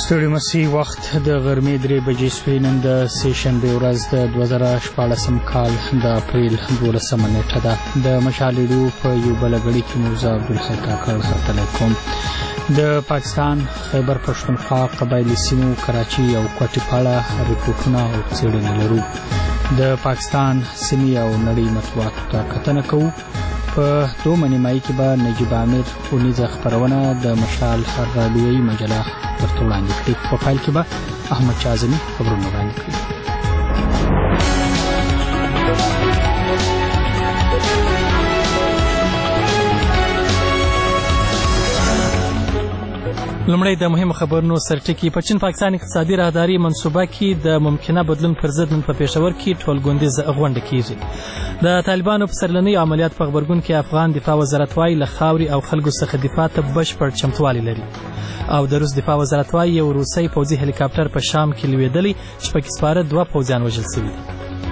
ستړي مسي وخت د غرمې 3 بجې شوې. نن د سه‌شنبې ورځ د 2014 کال د اپریل 12 نیټه ده. د مشال ریډیو په یو بل غړي کې موزه عبدالحق کاکړ ساتلی کوم. د پاکستان خیبر پښتونخوا قبایلي سیمو کراچي او کوټي په اړه ریپورټونه او څېړنې لرو. د پاکستان سیمې او نړۍ مطبوعاتو ته کتنه کوو. په دومره نیمایي کې به نجیب عامر اونیزه خپرونه د مشال راډیویي مجله درته وړاندې کړي. په پیل کې به احمد شاه اعظمي خبرونه وړاندې کړي. لومړی د مهمو خبرونو سرټکي. په چین پاکستان اقتصادي راهداري منصوبه کې د ممکنه بدلون پر ضد نن په پېښور کې ټولګوندیزه غونډه کیږي. د طالبانو په سرلنیو عملیاتو په غبرګون کې افغان دفاع وزارت وايي له خاورې او خلکو څخه دفاع ته بشپړ چمتووالی لري. او د روس دفاع وزارت وايي یو روسي پوځي هلیکاپټر په شام کې لوېدلی چې پکې سپاره 2 پوځیان وژل شوي دي.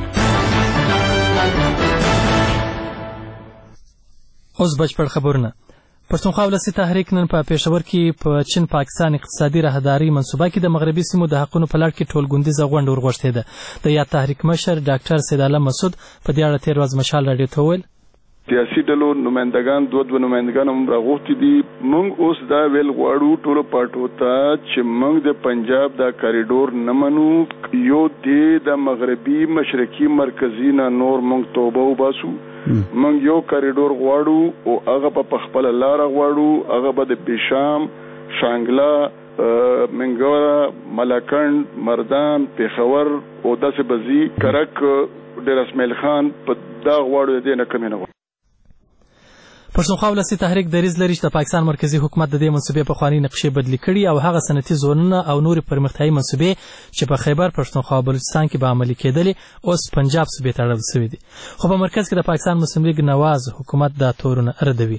اوس بشپړ خبرونه. پښتونخوا ولسي تحریک نن په پېښور کې په چین پاکستان اقتصادي راهداري منصوبه کې د مغربي سیمو د حقونو په لړ کې ټولګوندیزه غونډه ورغوښتې ده. د یاد تحریک مشر ډاکټر سید عالم مسعود په دې اړه تېر ورځ مشال راډیو ته وویل سیاسي ډلو نمائندگان دوه نمائندگان هم راغوښتي دي. موږ اوس دا ویل غواړو ټولو پارټو ته چې موږ د پنجاب دا کاریډور نه منو. یو د مغربي مشرقي مرکزي نه نور موږ توبه وباسو. موږ یو کاریډور غواړو او هغه په خپل لار غواړو. هغه به د بشام، شانګلا، منګورا، ملاکنډ، مردان، پیښور او داسې بزي کرک ډیر اسماعیل خان په دا غواړو دې نه کمینه. پښتونخوا ولسي تحریک دریځ لري چې د پاکستان مرکزی حکومت د دې منصوبې پخوانۍ نقشې بدلې کړي او هغه صنعتي زونونه او نورې پرمختیایي منصوبې چې په خیبر پښتونخوا او بلوچستان کې به عملي کېدلې اوس پنجاب صوبې ته اړول شوي دي. خو په مرکز کې د پاکستان مسلم لیګ نواز حکومت دا تورونه ردوي.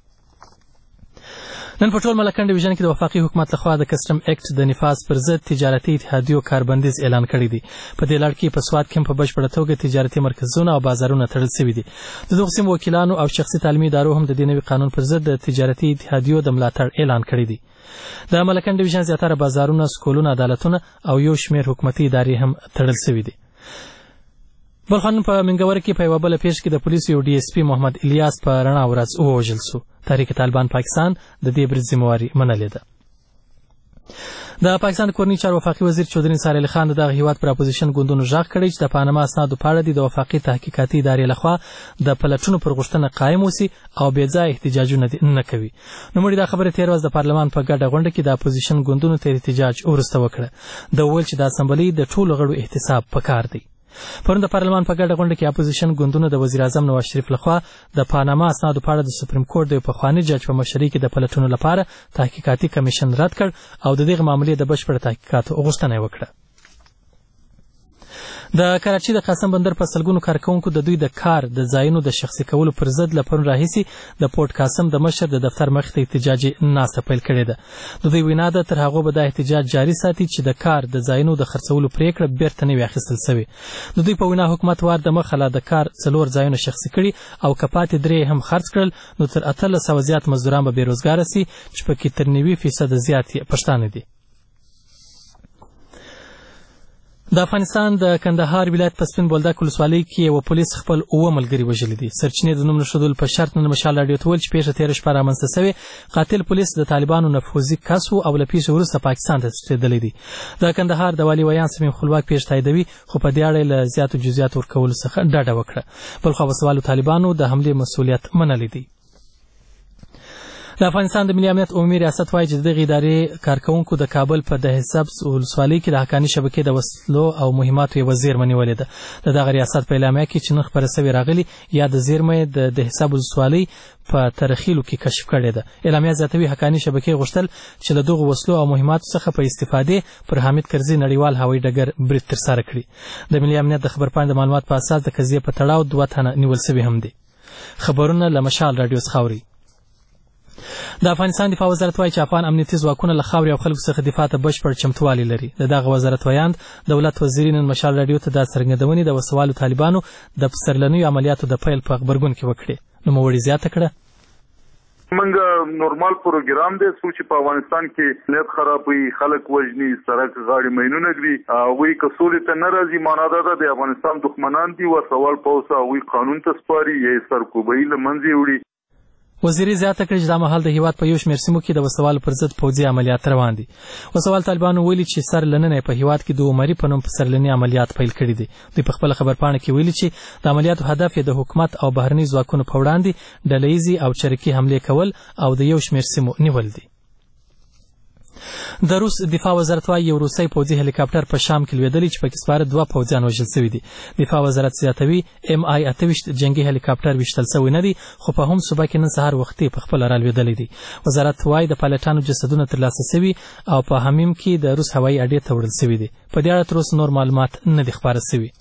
نن په ټول ملکنډ ډیویژن کې د وفاقي حکومت لخوا د کسټم اکټ د نفاذ پر ضد تجارتي اتحادیو کاربندیز اعلان کړی دی. په دې لړ کې په سواد کې په بشپړه توګه تجارتي مرکزونه او بازارونه تړل شوي دي. د دغو سیمو وکیلانو او شخصي تعلیمي ادارو هم د دې نوي قانون پر ضد د تجارتي اتحادیو د ملاتړ اعلان کړی دی. د ملکنډ ډیویژن زیاتره بازارونه، سکولونه، عدالتونه او یو شمېر حکومتي ادارې هم تړل شوي دي. بل خانون په منګور کې په یوه بله پیښ کې د پولیسو یو ډي اس پي محمد الیاس په رڼا ورځ ووژل شو. تحریک طالبان پاکستان د دې برید ذمهواري منلې ده. د پاکستان د کورنۍ چارو وفاقي وزیر چودري نثار علي خان د دغه هیواد پر اپوزیشن ګوندونو غږ کړی چې د پانما اسنادو په اړه د وفاقي تحقیقاتي ادارې لخوا د پلټونو پر غوښتنه قایم اوسي او بې ځایه احتجاجونه نه کوي. نوموړي دا خبره تېر ورځ د پارلمان په ګډه غونډه کې د اپوزیشن ګوندونو تر احتجاج وروسته وکړه. د وویل چې د اسمبلۍ د ټولو غړو احتساب پکار دی. پرون د پارلمان په ګډه غونډه کې اپوزیشن ګوندونو د وزیر اعظم نواز شریف لخوا د پانما اسنادو په اړه د سپریم کورټ د پخواني جج په مشرۍ کې د پلټونو لپاره تحقیقاتي کمیشن رد کړ او د دغه معاملې د بشپړ تحقیقاتو غوښتنه یې وکړه. د کراچي د قاسم بندر په سلګونو کارکونکو د دوی د کار د ځایونو د شخصي کولو پر ضد له پرون راهیسې د پورت قاسم د مشر د دفتر مخې ته احتجاجي ناسته پیل کړې ده. د دوی وینا ده تر هغو به دا احتجاج جاري ساتي چې د کار د ځایونو د خرڅولو پریکړه بیرته نه وي اخیستل سوې. د دوی په وینا حکومت وار د مخه لا د کار 4 ځایونه شخصي کړي او که پاتې 3 هم خرڅ کړل نو تر 1800 زیات مزدوران به بېروزګاره سي چې پکې تر 90% زیات پښتانه دي. د افغانستان د کندهار ولایت په سپین بولدک ولسوالۍ کې یو پولیس خپل 9 ملګري وژلي دي. سرچینې د نوم نښودلو په شرط نن مشال راډیو ته وویل چې پیښه تېره شپه رامنځته سوې. قاتل پولیس د طالبانو نفوذي کس و او له پیښې وروسته پاکستان ته تښتېدلی دی. د کندهار د والي ویان سمیم خپلواک پیښه تاییدوي خو په دې اړه له زیاتو جزئیاتو ورکولو څخه ډډه وکړه. بلخوا وسوالو طالبانو د حملې مسؤلیت منلی دی. د افغانستان د ملي امنیت عمومي ریاست وايي چې دغه ادارې کارکونکو د کابل په دهه سبز ولسوالۍ کې د حقاني شبکې د وسلو او مهماتو یوه زیرمه نیولې ده. د دغه ریاست په اعلامیه کې چې نن خپره سوې راغلي یا د زیرمې د دهه سبز ولسوالۍ په ترخیلو کې کشف کړې ده. اعلامیه زیاتوي حقاني شبکې غوښتل چې له دغو وسلو او مهماتو څخه په استفادې پر حامد کرزي نړیوال هوایي ډګر برید ترسره کړي. د ملي امنیت د خبرپاڼې د معلومات په اساس د قضیې په تړاو 2 تنه نیول سوي هم دي. خبرونه له مشال راډیو څخه اوري. د افغانستان دفاع وزارت وايي چې افغان امنیتي ځواکونه له خاورې او خلکو څخه دفاع ته بشپړ چمتووالی لري. د دغه وزارت ویاند دولت وزیر نن مشال راډیو ته دا څرګندونې د وسوالو طالبانو د پسرلنیو عملیاتو د پیل په غبرګون کې وکړې. نوموړي زیاته کړه منګه نورمال پروګرام دی چې په افغانستان کې نیت خرابوي، خلک وژني، سړک غاړي مینونه کړي، وی کسولې ته نه راځي. معنا دا ده د افغانستان دښمنان دي او سوال پوسه وی قانون ته سپاري یې سرکوبۍ له منځه وړي. وزیري زیاته کړې چې دا مهال د هیواد په یو شمېر سیمو کې د وسوالو پر ضد پوځي عملیات روان دي. وسوال طالبانو ویلي چې سر لننه په هیواد کې د عمري په نوم سرلني عملیات پیل کړي دي. دوی په خپل خبرپاڼه کې ویلي چې د عملیاتو هدف یې د حکومت او بهرني ځواکونو په وړاندې ډلهیزې او چریکي حملې کول او د یو شمېر سیمو نیول دي. د روس دفاع وزارت وايي یو روسي پوځي هلیکاپټر په شام کې لوېدلی چې پکې سپاره 2 پوځیان وژل شوي دي. دفاع وزارت زیاتوي MI-28 جنگي هلیکاپټر وشتل شوی نه دي، خو په هم صوبه کې نن سهار وختي په خپل رالوېدلی دي. وزارت وايي د پایلټانو جسدونه ترلاسه شوي او په حمیم کې د روس هوایي اډې ته وړل شوي دي. په دې اړه تر اوسه نور معلومات نه دي خپاره شوي.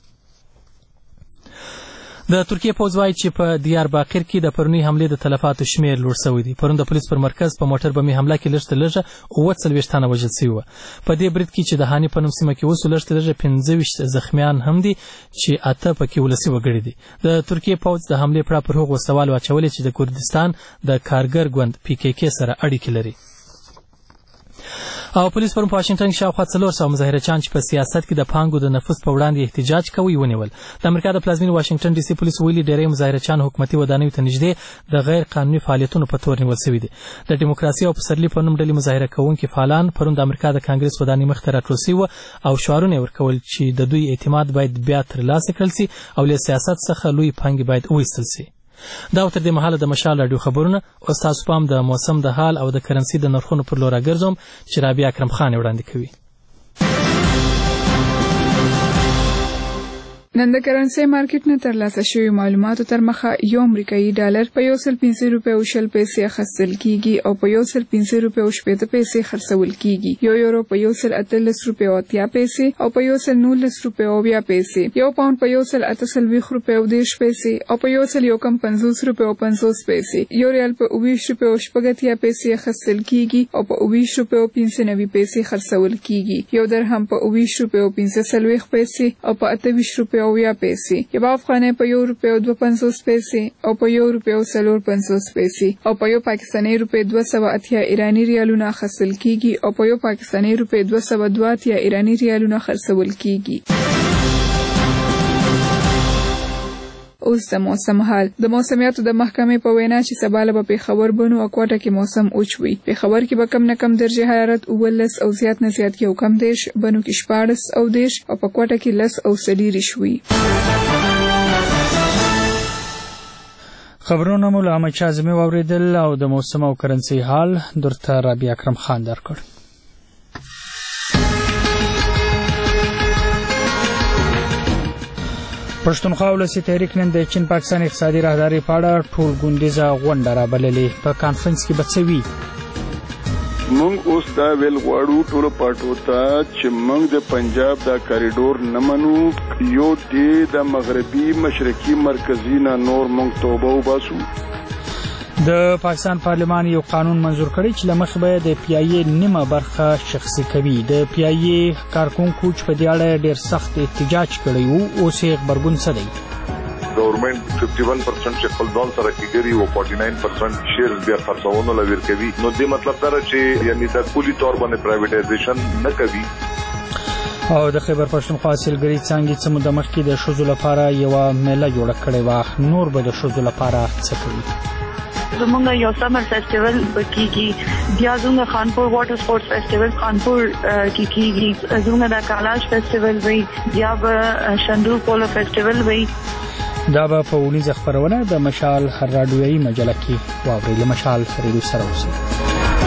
د ترکیه پوځ وايي چې په دیار باقر کې د پرونی حملې د تلفاتو شمېر لوړ شوی دی. پرون د پولیس پر مرکز په موټر بمي حمله کې لږ تر لږه 40 تنه وژل شوي وو. په دې برید کې چې د هاني په نوم سیمه کې اوس لږ تر لږه 25 زخمیان هم دي چې 8 پکې ولسي وګړي دي. د ترکیه پوځ د حملې پر هغو سوال واچولې چې د کردستان د کارګر ګوند PKK سره اړیکې لري. او پولیس پرون په واشنگټن کې شاوخوا 400 مظاهرچیان چې په سیاست کې د پانګو د نفوذ په وړاندې احتجاج کوي ونیول. د امریکا د پلازمینې واشنگټن ډي سي پولیس ویلي ډېری مظاهرچیان حکومتي ودانیو ته نږدې د غیر قانوني فعالیتونو په تور نیول شوي دي. د دیموکراسي او پسرلي په نوم ډلې مظاهره کوونکي فعالان پرون د امریکا د کانګرس ودانۍ مخ ته راټول شوي وو او شعارونه ورکول چې د دوی اعتماد باید بیا ترلاسه کړل شي او له سیاست څخه لوی پانګې باید وایستل شي. دا تر دې مهاله د مشال راډیو خبرونه او تاسو پام د موسم د حال او د کرنسي د نرخونو پر لور راګرځوم چې رابعه اکرم خان وړاندې کوي. نن د کرنسي مارکیټ نه ترلاسه شوی معلوماتو تر مخه یو امریکایي ډالر په 1.50 روپۍ او 0 پیسې اخیستل کیږي او په 1.50 روپۍ او 0 پیسې خرڅول کیږي. یو یورو په 1.18 روپۍ او 80 پیسې او په 1.19 روپۍ او 20 پیسې. یو پاوند په 1.28 روپۍ او 10 پیسې او په 1.50 روپۍ او 50 پیسې. یو ریال په 20 روپۍ او 80 پیسې اخیستل کیږي او په 20 روپۍ او 95 پیسې خرڅول کیږي. یو درهم په 20 روپۍ او 45 پیسې او په 28 روپۍ او 20 پیسې. یو افغانۍ په 1 روپۍ او 52 پیسې او په 1 روپۍ او 54 پیسې او په یو پاکستاني روپۍ 280 ایرانی ریالونه اخیستل کیږي او په یو پاکستاني روپۍ 282 ایرانی ریالونه خرڅول کیږي. اوس د موسم حال. د موسمیاتو د محکمې په وینا چې سبا له پېښور بنو او کوټه کې موسم اوچ وي. پېښور کې به کم نه کم درجه حرارت 19 او زیات نه زیات یو کم دیش، بنو کې 14 او دیش او په کوټه کې 10 او 30 وي. خبرونه مو له احمد شاه اعظمي واوریدل او د موسم او کرنسي حال درته رابعه اکرم خان درکړ. پښتونخوا ولسي تحریک نن د چین پاکستان اقتصادي راهداري په اړه ټول ګوندیزه غونډه رابللې. په کانفرنس کې به څه وي؟ مونږ اوس دا ویل غواړو ټولو پارټو ته چې مونږ د پنجاب دا کاریډور نه منو. یو د مغربي مشرقي مرکزي نه نور مونږ توبه وباسو. د پاکستان پارلمان یو قانون منظور کړی چې لمخې به د PIA نیمه برخه شخصي کوي. د PIA کارکونکو چې په دې اړه ډېر سخت احتجاج کړی وو، اوس یې غبرګون څه دی؟ گورنمنت 51% چې خپل ځان سره کېږي او 49% شیرز بیا خرڅونو لور کوي. نو دې مطلب دا چې یعنی دا کلی تور باندې پرایویټایزیشن نه کوي. او د خیبر پښتونخوا سیلګري څنګه چې مو د مخکې د شوزو لپاره یو میله جوړه کړې و، نور به د شوزو لپاره څه کوي؟ زمونږ یو سمر فیسټیول کیږي، بیا زمونږ خانپور واټر سپورټس فیسټیول خانپور کې کیږي، زمونږ د کالاش فیسټیول وي، بیا به شندو پولو فیسټیول وي. دا به په ونیزه خبرونه د مشال راډیویي مجله کې واوري. له مشال ریډیو سره اوسئ.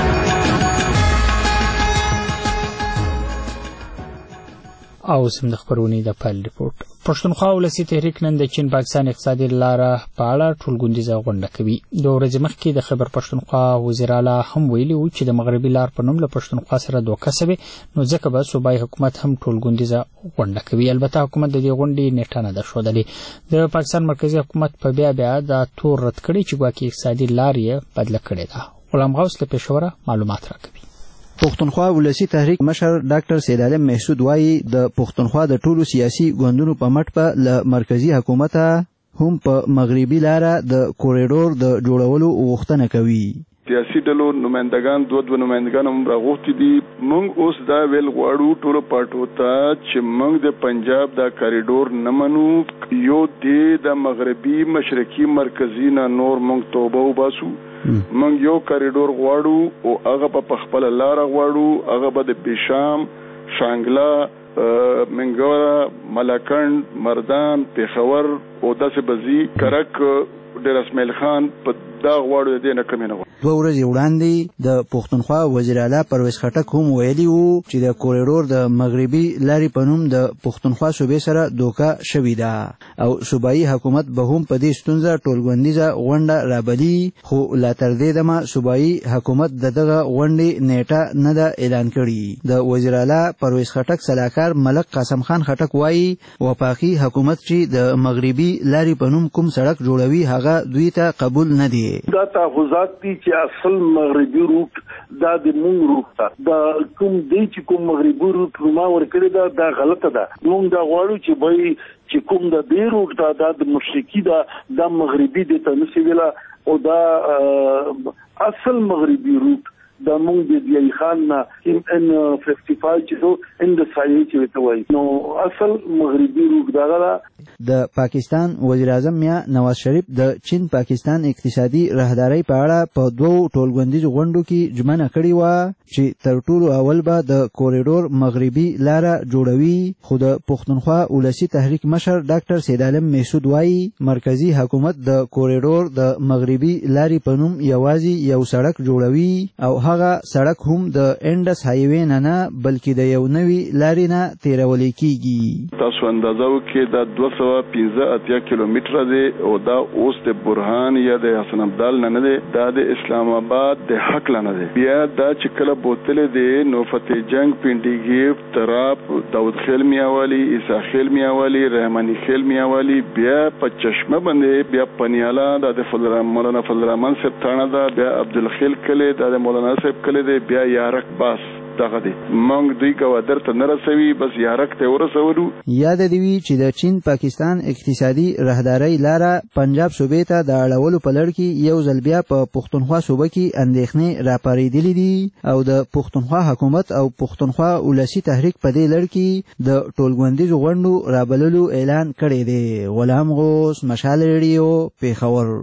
او سم د خبرونې د پیل ریپورت. پښتونخوا ولسي تحریک نن د چین پاکستان اقتصادي لاره په اړه ټولګوندیزه غونډه کوي. د ورځې مخکې د خیبر پښتونخوا وزیر اعلی هم ویلي و چې د مغربي لار په نوم له پښتونخوا سره دوکه شوې، نو ځکه به صوبایي حکومت هم ټولګوندیزه غونډه کوي. البته حکومت د دې غونډې نیټه نه ده ښودلې. د پاکستان مرکزي حکومت په بیا دا تور رد کړی چې ګواکې اقتصادي لار یې بدله کړې ده. غلام غوث له پېښوره معلومات راکوي. پښتونخوا ولسي تحریک مشر ډاکټر سید عالم محسود وایي د پښتونخوا د ټولو سیاسي ګوندونو په مټ په له مرکزي حکومت هم په مغربي لاره د کوریډور د جوړولو غوښتنه کوي. سیاسي ډلو نمائندگان دوه نمائندگان هم راغوښتي دي. موږ اوس دا ویل غواړو ټولو پارټو ته چې موږ د پنجاب دا کاریډور نه منو. یو د مغربي مشرقي مرکزي نه نور موږ توبه وباسو. موږ یو کاریډور غواړو او هغه په خپل لار غواړو. هغه به د بشام، شانګلا، منګورا، ملاکنډ، مردان، پیښور او داسې بزي کرک ډیر اسماعیل خان په دا غواړو د نه کمینه. 2 ورځې وړاندې د پښتونخوا وزیر اعلی پرویز خټک هم ویلي وو چې د کوریډور د مغربي لارې په نوم د پښتونخوا صوبې سره دوکه شوې ده او صوبایي حکومت به هم په دې ستونزه ټولغونډیزه غونډه رابلي. خو لا تر دې دمه صوبایي حکومت دغه غونډې نیټه نه ده اعلان کړې. د وزیر اعلی پرویز خټک سلاکار ملک قاسم خان خټک وایي وفاقي حکومت چې د مغربي لارې په نوم کوم سړک جوړوي هغه دوی ته قبول نه دي. دا تحفظات دي چې اصل مغربي روټ دا د مونږ روټ ته دا کوم دی چې کوم مغربي روټ ما ورکړی دا غلطه ده. مونږ دا غواړو چې به چې کوم د دې روټ دا د مشرقي دا مغربي د تنسي ویلا او دا اصل مغربي روټ دا مونږ د دی خان نه ان 55 چې ان د سایې چې وتوي نو اصل مغربي روټ دا د پاکستان وزیر اعظم میا نواز شریف د چین پاکستان اقتصادي راهداري په اړه په 2 ټولغونډیزو غونډو کې ژمنه کړې و چې تر ټولو اول به د کوریډور مغربي لاره جوړوي. خو د پښتونخوا ولسی تحریک مشر ډاکټر سید عالم محسود وایي مرکزی حکومت د کوریډور د مغربي لارې په نوم یوازې یو سړک جوړوي او هغه سړک هم د انډس هایوي نه بلکې د یو نوي لارې نه تیرول کیږي. تاسو اندازه وکړئ دا 215 کیلومتره دی او دا اوس د برهان یا د حسن عبدال نه دی، دا د اسلام آباد د حق نه دی. بیا دا چې کله بوتل دی نو فتح جنگ، پنډیګیف، تراب، داود خیل میاوالی، عیسی خیل میاوالی، رحمانی خیل میاوالی، بیا په چشمه باندې، بیا پنیالا د مولانا فضل الرحمن صاحب تانه دا، بیا عبدالخیل کلی دا د مولانا صاحب کلی دی، بیا یارک باس دغه دی. مونږ دوی کوادر ته نه رسوي، بس یارک ته ورسولو. یاد دی وی چې د چین پاکستان اقتصادي راهداري لاره پنجاب صوبې ته د اړولو په لړ کې یو ځل بیا په پښتونخوا صوبه کې اندېښنې راپارېدلې دي او د پښتونخوا حکومت او پښتونخوا ولسی تحریک په دې لړ کې د ټولغونډیزو غونډو رابللو اعلان کړی دی. غلام غوث، مشال ریډیو، پیښور.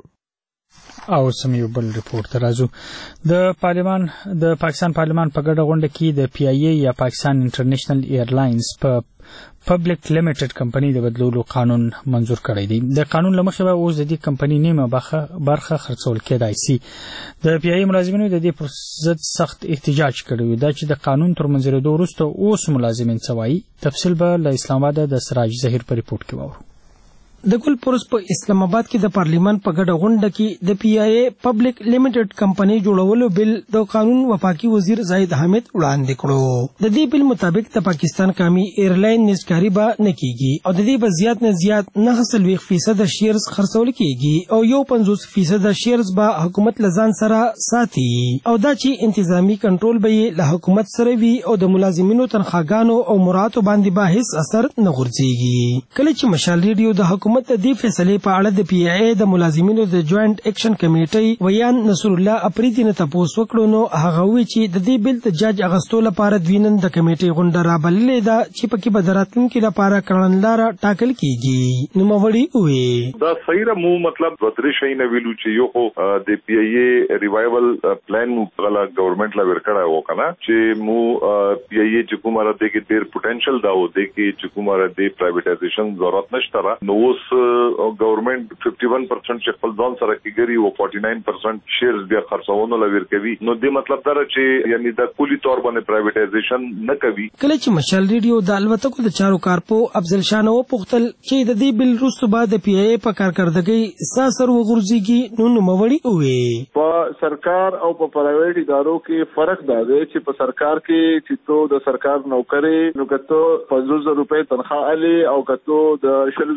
او سميو بل ریپورت راځو. د پاکستان پارلمان په ګډه غونډه کې د پی ای ای یا پاکستان انټرنیشنل ایرلاینز په پبلک لیمیټډ کمپنی د بدلولو قانون منظور کړی دی. د قانون لمخې به اوس د دې کمپنی نیمه برخه خرڅول کېدای شي. د پی ای ای ملازمینو د دې پر ضد سخت احتجاج کړی دا چې د قانون تر منځرېدو وروسته اوس ملازمین څه وایي. تفصیل به له اسلام آباد د سراج ظهیر په ریپورت کې واورو. د ګل پروس په اسلام آباد کې د پارلیمان په ګډه غونډه کې د پی ای ای پبلک لیمیټډ کمپنی جوړولو بل د قانون وفاقي وزیر زاهد حامد وړاندې کړو. د دې بل مطابق د پاکستان قومي ایرلاین نسکاری به نه کیږي او د دې به زیات نه زیات 9% شیرز خرڅول کیږي او 50% شیرز به حکومت لزان سره ساتي او دا چې انتظامی کنټرول به له حکومت سره وي او د ملازمینو تنخواګانو او مراتو باندې به هیڅ اثر نه غورځيږي. کله چې مشال ریډیو د حکومت د دې فیصلې په اړه د پی ای ای د ملازمینو د جوائنٹ ایکشن کمیټې ویان نصر الله اپریدي نه تاسو وکړو نو هغه وی چې د دې بل د جج اغستو لپاره دوینن د کمیټې غونډه رابللې ده چې پکې به دراتونکو لپاره کړنلار ټاکل کیږي. نو موړي وي دا صحیح مو مطلب بدري شي نه ویلو چې یو خو د پی ای ای ریوایول پلان مو غلا ګورنمنت لا ورکړا و کنه چې مو پی ای ای چې کومه راته کې ډیر پوتنشل دا و د کې چې کومه راته پرایویټایزیشن ضرورت نشته نو گورنمنت 51% چې خپل ځان سره کېږي او 49% شیرز بیا خرڅونه لور کوي. نو دې مطلب دا چې یعنی د کلی تور باندې پرایویټایزیشن نه کوي. کله چې مشال ریډیو د الوتکو د چارو کارپو افضل شان او پختل چې د دې بل روستو بعد پی ای ای په کارکردګۍ ساسر وغورځيږي نو موړي وي. په سرکار او په پرایویټ ادارو کې فرق دا دی چې په سرکار کې چې تو د سرکار نوکری نو کته 500 روپے تنخواه علي او کته د 600 روپے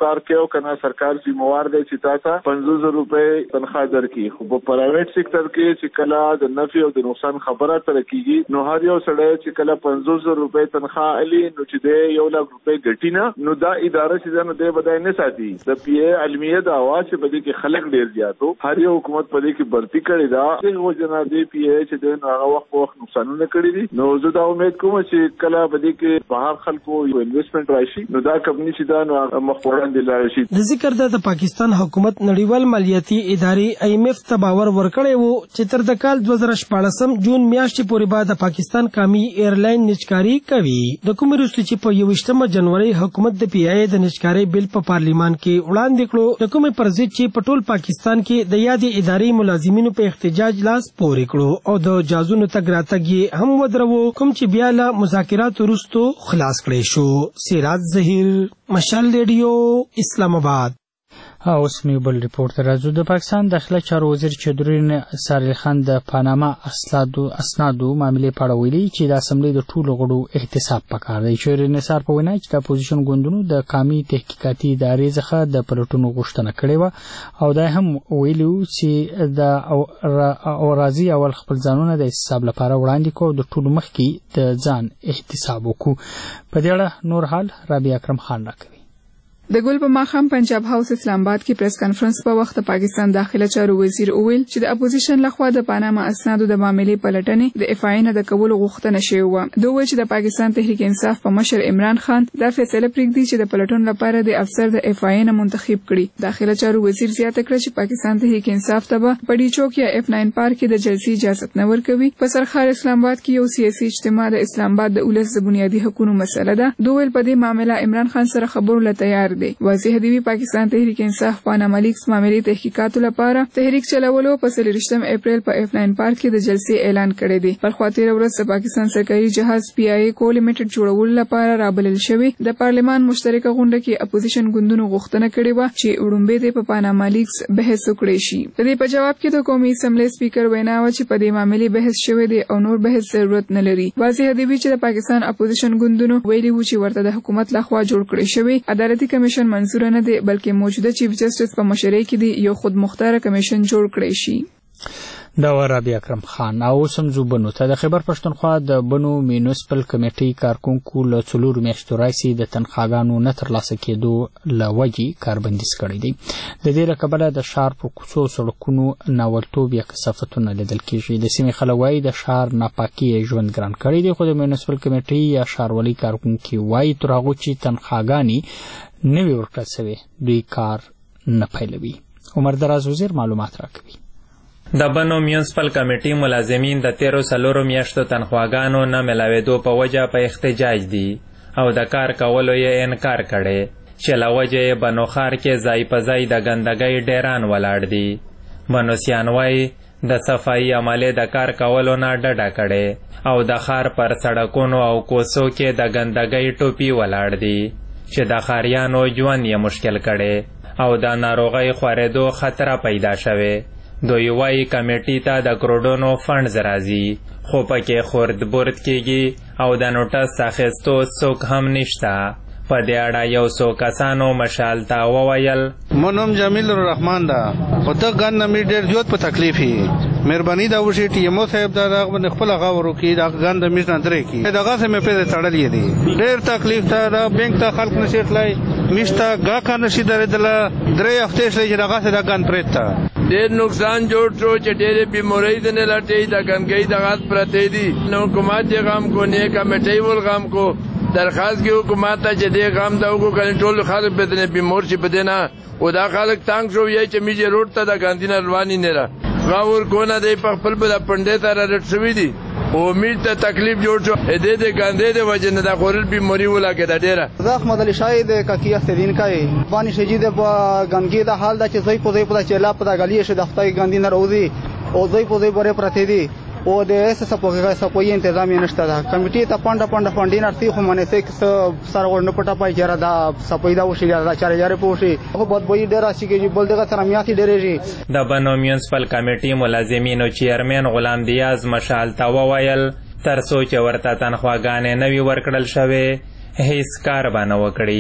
کار کوي او کنه سرکار ذمہوار دی چې تاسو 500 روپے تنخواه درکې. خو په پرایویټ سېکټر کې چې کله د نفع او د نقصان خبره تر کېږي نو هر یو سړی چې کله 500 روپے تنخواه علي نو چې دی 1 لک روپے ګټي نه نو دا اداره چې نه دی بدای نه ساتي. د پی ای علمیه د اواز چې بده کې خلک ډیر زیاتو هر یو حکومت په دې کې برتی کړی دا چې وجنه دی پی ای چې د هغه وخت نقصانونه کړی دي. نو زه دا امید کوم چې کله بده کې بهر خلکو یو انویسټمنټ راشي نو دا کمپنی چې دا نو مخوران دي لار شي. د ذکر د پاکستان حکومت نړیوال مالیاتي ادارې IMF ته باور ورکړی وو چې تر د کال 2014 جون میاشتې پورې بعد د پاکستان قومي ایرلاین نجکاری کوي. د کوم وروسته چې په 21 جنوري حکومت د پی ای د نجکاری بل په پارلیمان کې وړاندې کړو د کومې پر ضد چې په ټول پاکستان کې د یادې ادارې ملازمینو په احتجاج لاس پورې کړو او د جازونو تګ راتګ یې هم ودرو کوم چې بیا له مذاکراتو وروسته خلاص کړی شو. سراج ظهیر مشال ریډیو اسلام آباد. اوس می بل ریپورت راځو. د پاکستان داخله چارو وزیر چودرین سارل خان د پاناما اسنادو معاملې په اړه ویلي چې د اسمبلی د ټولو غړو احتساب پکار دی. چودرین سار په وینا چې د اپوزیشن ګوندونو د قومي تحقیقاتي ادارې څخه د پلټونو غوښتنه کړې و او دا هم ویلي چې د اورازي اول خپل ځانونه د حساب لپاره وړاندې کو د ټولو مخکې د ځان احتساب وکړو. په دې اړه نور حال رابعه اکرم خان راکوي. د ګل په ماښام پنجاب هاوس اسلام آباد کې پریس کانفرنس په وخت پاکستان داخله چارو وزیر وویل چې د اپوزیشن لخوا د پاناما اسنادو د معاملې پلټنې د اف آی نه د کول غوښتنه شوې و. دوی چې د پاکستان تحریک انصاف په مشر عمران خان دا فیصله پرېږدي چې د پلټون لپاره د افسر د اف آی نه منتخب کړي. داخله چارو وزیر زیاته کړه چې پاکستان تحریک انصاف ته په پډی چوک یا F9 پارک کې د جلسې اجازه نه ورکوي. په سرخار اسلام آباد کې یو سیاسي اجتماع د اسلام آباد د ولس د بنیادي حقوقو مسله ده. دوی په دې معاملې عمران خان سره خبرو لپاره تیار دي. واضح دی پاکستان تحریک انصاف پاناما لیکس معاملې تحقیقاتو لپاره تحریک چلولو په 23 اپریل په F9 پارک کې د جلسې اعلان کړی دی. پر خاطر ورځ د پاکستان سرکاري جهاز پی آی کو لیمیټډ جوړولو لپاره رابلل شوی. د پارلمان مشترکه غونډه کې اپوزیشن ګوندونو غوښتنه کړې و چې وړومبې په پاناما لیکس بحث وکړي شي. د دې په جواب کې د قومي اسمبلی سپیکر وینا و چې په دې معاملې بحث شوی دی او نور بحث ضرورت نه لري. واضح دی چې د پاکستان اپوزیشن ګوندونو ویلي و چې ورته د حکومت لخوا جوړ کړی شوی عدالتي کمیشن منظور نه دی بلکې موجوده چیف جسټس په مشرۍ کې دی یو خود مختار کمیشن جوړ کړی شي. دا رابعه اکرم خان. او سمزو بنو ته د خیبر پښتونخوا د بنو میونسپل کمیټې کارکونکو له 4 میاشتو راځي د تنخواګانو نه ترلاسه کېدو لوجې کاربندیز کړی دی. د دې رقبله د شهر په کوڅو سړکونو ناولتوب یا کثافتونه لیدل کېږي. د سیمې خلک وایي د شهر ناپاکي ژوند ګران کړی دی. خو د میونسپل کمیټې یا ښاروالۍ کارکونکي وایي تر هغو چې تنخواګانې نه وي ورکړل سوې دوی کار نه پیلوي. عمر دراز وزیر معلومات راکوي. د بنو میونسپل کمیټې ملازمین د 13 میاشتو تنخواګانو نه ملاوېدو په وجه په احتجاج دي او د کار کولو یې انکار کړی چې له وجې یې بنو ښار کې ځای په ځای د ګندګۍ ډیران ولاړ دي. بنوسیان وایي د صفایي عملې د کار کولو نه ډډه کړې او د ښار پر سړکونو او کوڅو کې د ګندګۍ ټوپي ولاړ دي چې د ښاریانو ژوند یې مشکل کړی او د ناروغۍ خورېدو خطره پیدا شوې. دوی وایي کمیټې ته د کروڑونو فنډز راځي خو پکې خورد برد کېږي او د نوټس اخیستو څوک هم نشته. په دې اړه یو څو کسانو مشال ته وویل منم جمیل الرحمن دا خو ته ګن مې ډېر زیات په تکلیف یې مهرباني دا وشي ټي ایم او صاحب دا غو خپل غاورو کې دا ګن د میش نه درې کې دغه سم په تړلې دي ډېر تکلیف ته دا بینک ته خلک نشي تلای میشتا گا کا نشي درېدل درې هفته شي دغه سره ګن پرېتا ډېر نقصان جوړ شو چې ډېرې بیمارۍ د نه لټې د ګنګۍ د غاز پرتې دي. نو حکومت یې غم کو نه کمیټې ول غم کو درخواست کې حکومت ته چې دې غم دا وګو کنه ټول خلک به د بیمار شي په دینه او دا خلک تنگ شو یې چې میجه روډ ته د ګاندی نه رواني نه را غاور کو نه دی په خپل په پندې ته راټ شوې دي او امید ته تکلیف جوړ شو دې ګاندې د وجه نه د خورل بیماری ولا کې دا ډېره زه احمد علي شاهد کاکی استدین کای باندې شجید په ګنګي د حال د چې زوی په چې لا په غالي شه د خدای ګاندی نه روزي او زوی په بره پرته دي او د اس سپوږی تنظیم نشته دا کمیټې ته پاند فندین ارتي خو منه سه سره ورن پټه پای چیرې دا سپوږی دا وشي دا 4000 پوشي خو بد وی ډیر راشي کې بل دغه ترمیاتي ډېرې د بنو میونسپل کمیټې ملازمینو چیرمن غلام دیاز مشال تا وویل تر څو چې ورته تنخواګانې نوي ورکړل شوې هیڅ کار باندې وکړي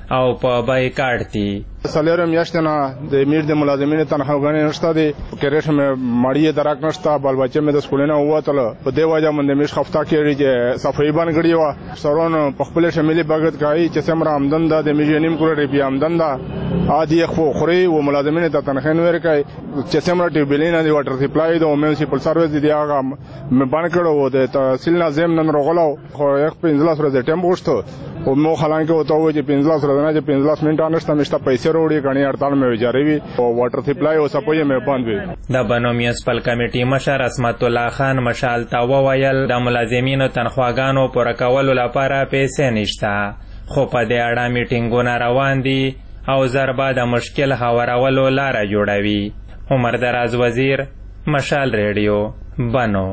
او په بایکاټ دي. سلیرم میاشتې نه د امیر د ملازمینو تنخواهګانې نشته دي، کرېټ مې مړی دراک نشته، بال بچه مې د سکولونه ووتله. په دې وجه باندې میش هفته کې چې صفایي بند کړې وه، سرون په خپل شمالي بغت کوي چې څومره آمدن ده د میلیونیم کروڑ روپیه آمدن ده، عادي خوري و ملازمینو ته تنخواه نه ورکوي. چې څومره ټیوبلینا دی واټر سپلای دی او میونسپل سرویس دی هغه مې باندې کړو د تحصیل ناظم نن راغلو، خو یو 15 ورځې ټیم غوښتو او مو خلانکه وته و چې 15 ورځې نه چې 15 منټه نشته مشته پیسې وروړي غني 48 مې وجاري وي او واټر سپلای او سپوی مې بند وي. د بنو میونسپل کمیټې مشر اسمت الله خان مشال تا وویل د ملازمینو تنخواهګانو پوره کولو لپاره پیسې نشته، خو په دې اړه میټینګونه روان دي او ضربه د مشکل هوارولو لاره جوړوي. عمر دراز وزیر، مشال ریډیو، بنو.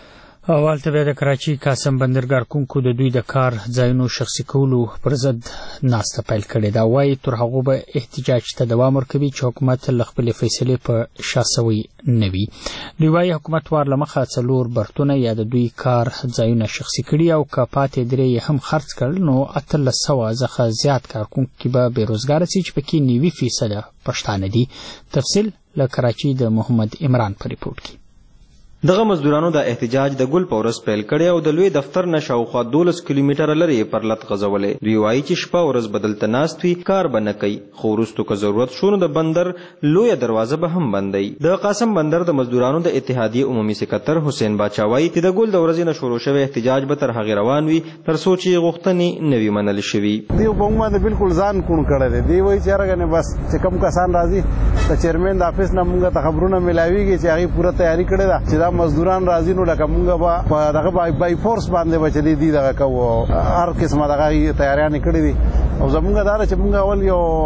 اولته بیا د کراچي قاسم بندر کارکونکو د دوی د کار ځایونو شخصي کولو پر ضد ناسته پیل کړې ده. وایي تر هغو به احتجاج ته دوام ورکوي چې حکومت له خپلې فیصلې په شا سوی نه وي. دوی وایي حکومت وار له مخه 4 برتونه یا د دوی کار ځایونه شخصي کړي او که پاتې 3 هم خرڅ کړل نو 1800 څخه زیات کارکونکي به بېروزګاره سي چې پکې 90% پښتانه دي. تفصیل له کراچي د محمد عمران په ریپورت کې. دغه مزدورانو د احتجاج د ګل پورس پیل کړي او د لوی دفتر نه شاوخوا 12 کیلومتره لري پر لټ غځولې. دوی وایي چې شپه ورځ بدلته ناست وي، کار به نه کوي، خو وروستو که ضرورت شو نو د بندر لویه دروازه به هم بندوي. د قاسم بندر د مزدورانو د اتحادیې عمومي سکرټر حسین باچا وایي چې د ګل د ورځې نه شروع شوی احتجاج به تر هغې روان وي تر څو چې غوښتنې نه وي منل شوي. دوی په موږ باندې بالکل ځان کوڼ کړی دی. دوی وایي چې هرګنې بس چې کوم کسان راځي د چیرمین د افیس نه موږ ته خبرونه ملاویږي چې هغې پوره تیاري کړې ده چې دا مزدوران راځي نو لکه مونږ به په دغه بای فورس باندې به چلی دي دغه کوو، هر قسمه دغه تیاریانې کړې دي. او زمونږ دا چې مونږ اول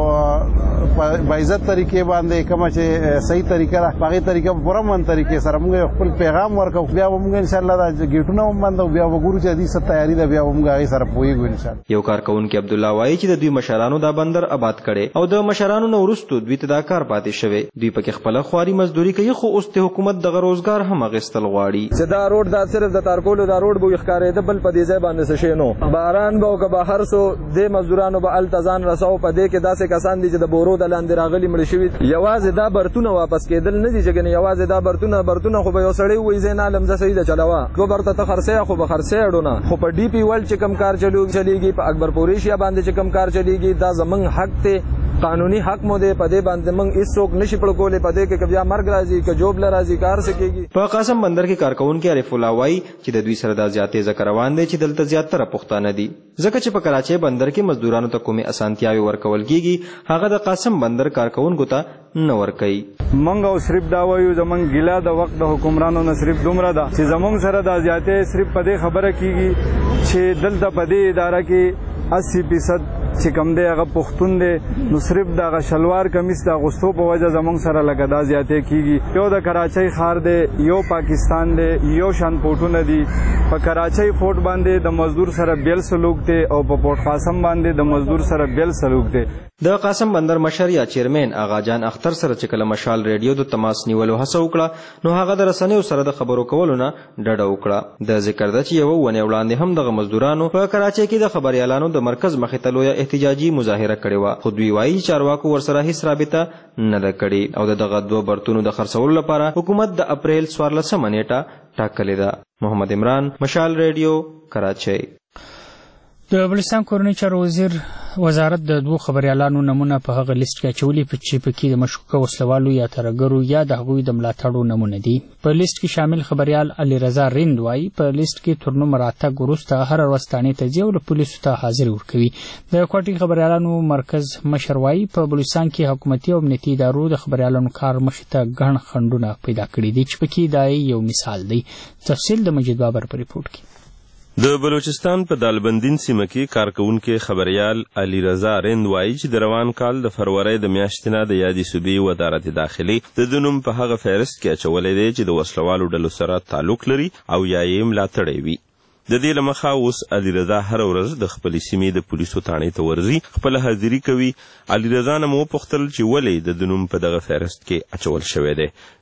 یو باعزت طریقې باندې کومه چې صحیح طریقه ده په هغې طریقه په پوره من طریقې سره مونږ خپل پیغام ورکوو. بیا به مونږ انشاءالله دا ګیټونه هم بندو، بیا به ګورو چې دې څه تیاري ده، بیا به مونږ هغې سره پوهېږو انشاءالله. یو کارکوونکی عبدالله وایي چې د دوی مشرانو دا بندر آباد کړی او د مشرانو نه وروستو دوی ته دا کار پاتې شوی. دوی پکې خپله خواري مزدوري کوي خو اوس د حکومت دغه روزګار هم اخیستل غواړي. چې دا روډ دا صرف د تارکولو دا روډ به ښکارېده، بل په دې ځای باندې څه شی نو. باران به او که بهر سو دې مزدورانو به هلته ځان رسو. په دې کې داسې کسان دي چې د بورو د لاندې راغلي مړه شوي. یوازې دا برتونه واپس کېدل نه دي چې ګنې یوازې دا برتونه خو به یو سړی ووایي زه نه علم زه صحیح ده چلوه 2 برته ته خرڅوې خو به خرڅوې اډو نه. خو په ډي پي ورلډ چې کوم کار چلیږي، په اکبر پوریشیا باندې چې کوم کار چلیږي، دا زموږ حق دی، قانوني حق مو دی. په دې باندې موږ هیڅوک نشي پړکولی. په دې کې که بیا مرګ راځي که جوب له راځي کار څه کېږي. په قاسم بندر کې کارکوونکي عارف الله وایي چې د دوی سره دا زیاتې ځکه روان دی چې دلته زیاتره پښتانه دي، ځکه چې په کراچۍ بندر کې مزدورانو ته کومې اسانتیاوې ورکول کېږي هغه د قاسم بندر کارکوونکو ته نه ورکوي. موږ او صرف دا وایو زموږ ګیله د وخت د حکمرانو نه صرف دومره ده چې زموږ سره دا زیاتې صرف په دې خبره کېږي چې دلته په دې اداره کې 80% چې کم دی هغه پښتون دی، نو صرف دغه شلوار کمیس د اغوستو په وجه زموږ سره لکه دا زیاتې کېږي. یو د کراچۍ ښار دی، یو پاکستان دی، یو شان پورټونه دي. په کراچۍ فورټ باندې د مزدور سره بیل سلوک دی او په پورټ قاسم باندې د مزدور سره بیل سلوک دی. د قاسم بندر مشر یا چیرمن آغا جان اختر سره چې کله مشال ریډیو د تماس نیولو هڅه وکړه نو هغه د رسنیو سره د خبرو کولو نه ډډه وکړه. د ذکر ده چې یوه ونې وړاندې هم دغه مزدورانو په کراچۍ کې د خبریالانو د مرکز مخې ته لویه احتجاجي مظاهره کړې وه، خو دوی وایي چارواکو ورسره هیڅ رابطه نه ده کړې او د دغه 2 برتونو د خرڅولو لپاره حکومت د اپریل 14 نیټه ټاکلې ده. محمد عمران، مشال ریډیو، کراچۍ. د بلوچستان کورنۍ چارو وزارت د 2 خبریالانو نمونه په هغه لیست کې اچولي چې پکې د مشکوکه وسلوالو یا ترهګرو یا د هغوی د ملاتړو نمونه دي. په لیست کې شامل خبریال علي رضا رند وایي په لیست کې تر نوم راتګ وروسته هره ورځ تانې ته ځي او له پولیسو ته حاضري ورکوي. د کوټې خبریالانو مرکز مشر وایي په بلوچستان کې حکومتي او امنیتي ادارو د خبریالانو کار مخې ته ګڼ خنډونه پیدا کړي دي چې پکې دا یو مثال دی. تفصیل د مجید بابر په ریپورت کې. د بلوچستان په دالبندین سیمه کې کارکوونکی خبریال علي رضا رند وایي چې د روان کال د فروری د میاشتې نه د یادې صوبې وزارت داخلي د نوم په هغه فهرست کې اچولی دی چې د وسلوالو ډلو سره تعلق لري او یا یې ملاتړی وي. د دې له مخه اوس علي رضا هره ورځ د خپلې سیمې د پولیسو تاڼې ته ورځي، خپله حاضري کوي. علي رضا نه مو وپوښتل چې ولې د نوم په دغه فهرست کې اچول شوی دی.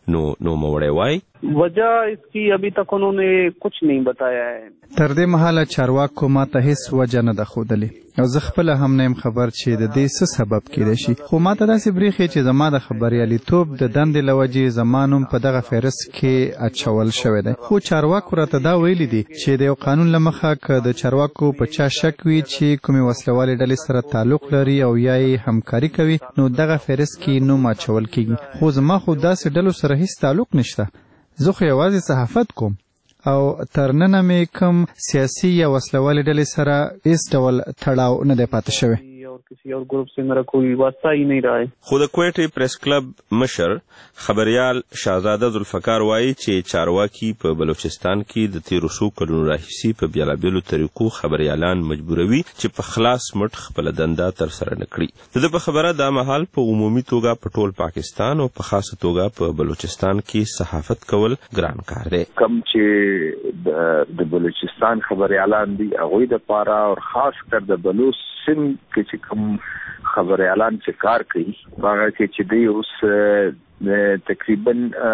نو نوموړی وایي वजह इसकी अभी तक उन्होंने कुछ नहीं बताया है. تر دې مهاله چارواکو ماته هیڅ وجه نه ده ښودلې او زه خپله هم نه یم خبر چې د دې څه سبب کیدای شي، خو ماته داسې بریښي چې زما د خبریالیتوب د دندې له وجې زما نوم په دغه فهرست کې اچول شوی دی. خو چارواکو راته دا ویلي دي چې د یو قانون له مخه که د چارواکو په چا شک وي چې کومې وسلوالې ډلې سره تعلق لري او یا یې همکاري کوي نو دغه فهرست کې نوم اچول کیږي. خو زما خو داسې ډلو سره هیڅ تعلق نشته، زه خو یوازې صحافت کوم او تر ننه مې کوم سیاسي یا وسلوالې ډلې سره هیڅ ډول تړاو نه دی پاتې شوی. किसी और ग्रुप से मेरा कोई वास्ता ही नहीं रहा है. خو د کویټې پریس کلب مشر خبریال شاهزاده ذوالفقار وایي چې چارواکي په بلوچستان کې د تیرو څو کلونو راهیسې په بیلابیلو طریقو خبریالان مجبوروي چې په خلاص مټ خپله دنده ترسره نه کړي. د ده په خبره دا مهال په عمومي توګه په ټول پاکستان او په خاصه توګه په بلوچستان کې صحافت کول ګران کار دی. کم چې د بلوچستان خبریالان دي هغوی دپاره او خاص کر د بلوچ سند کې چې کوم خبریالان چې کار کوي هغه کې چې دی اوس تقریبا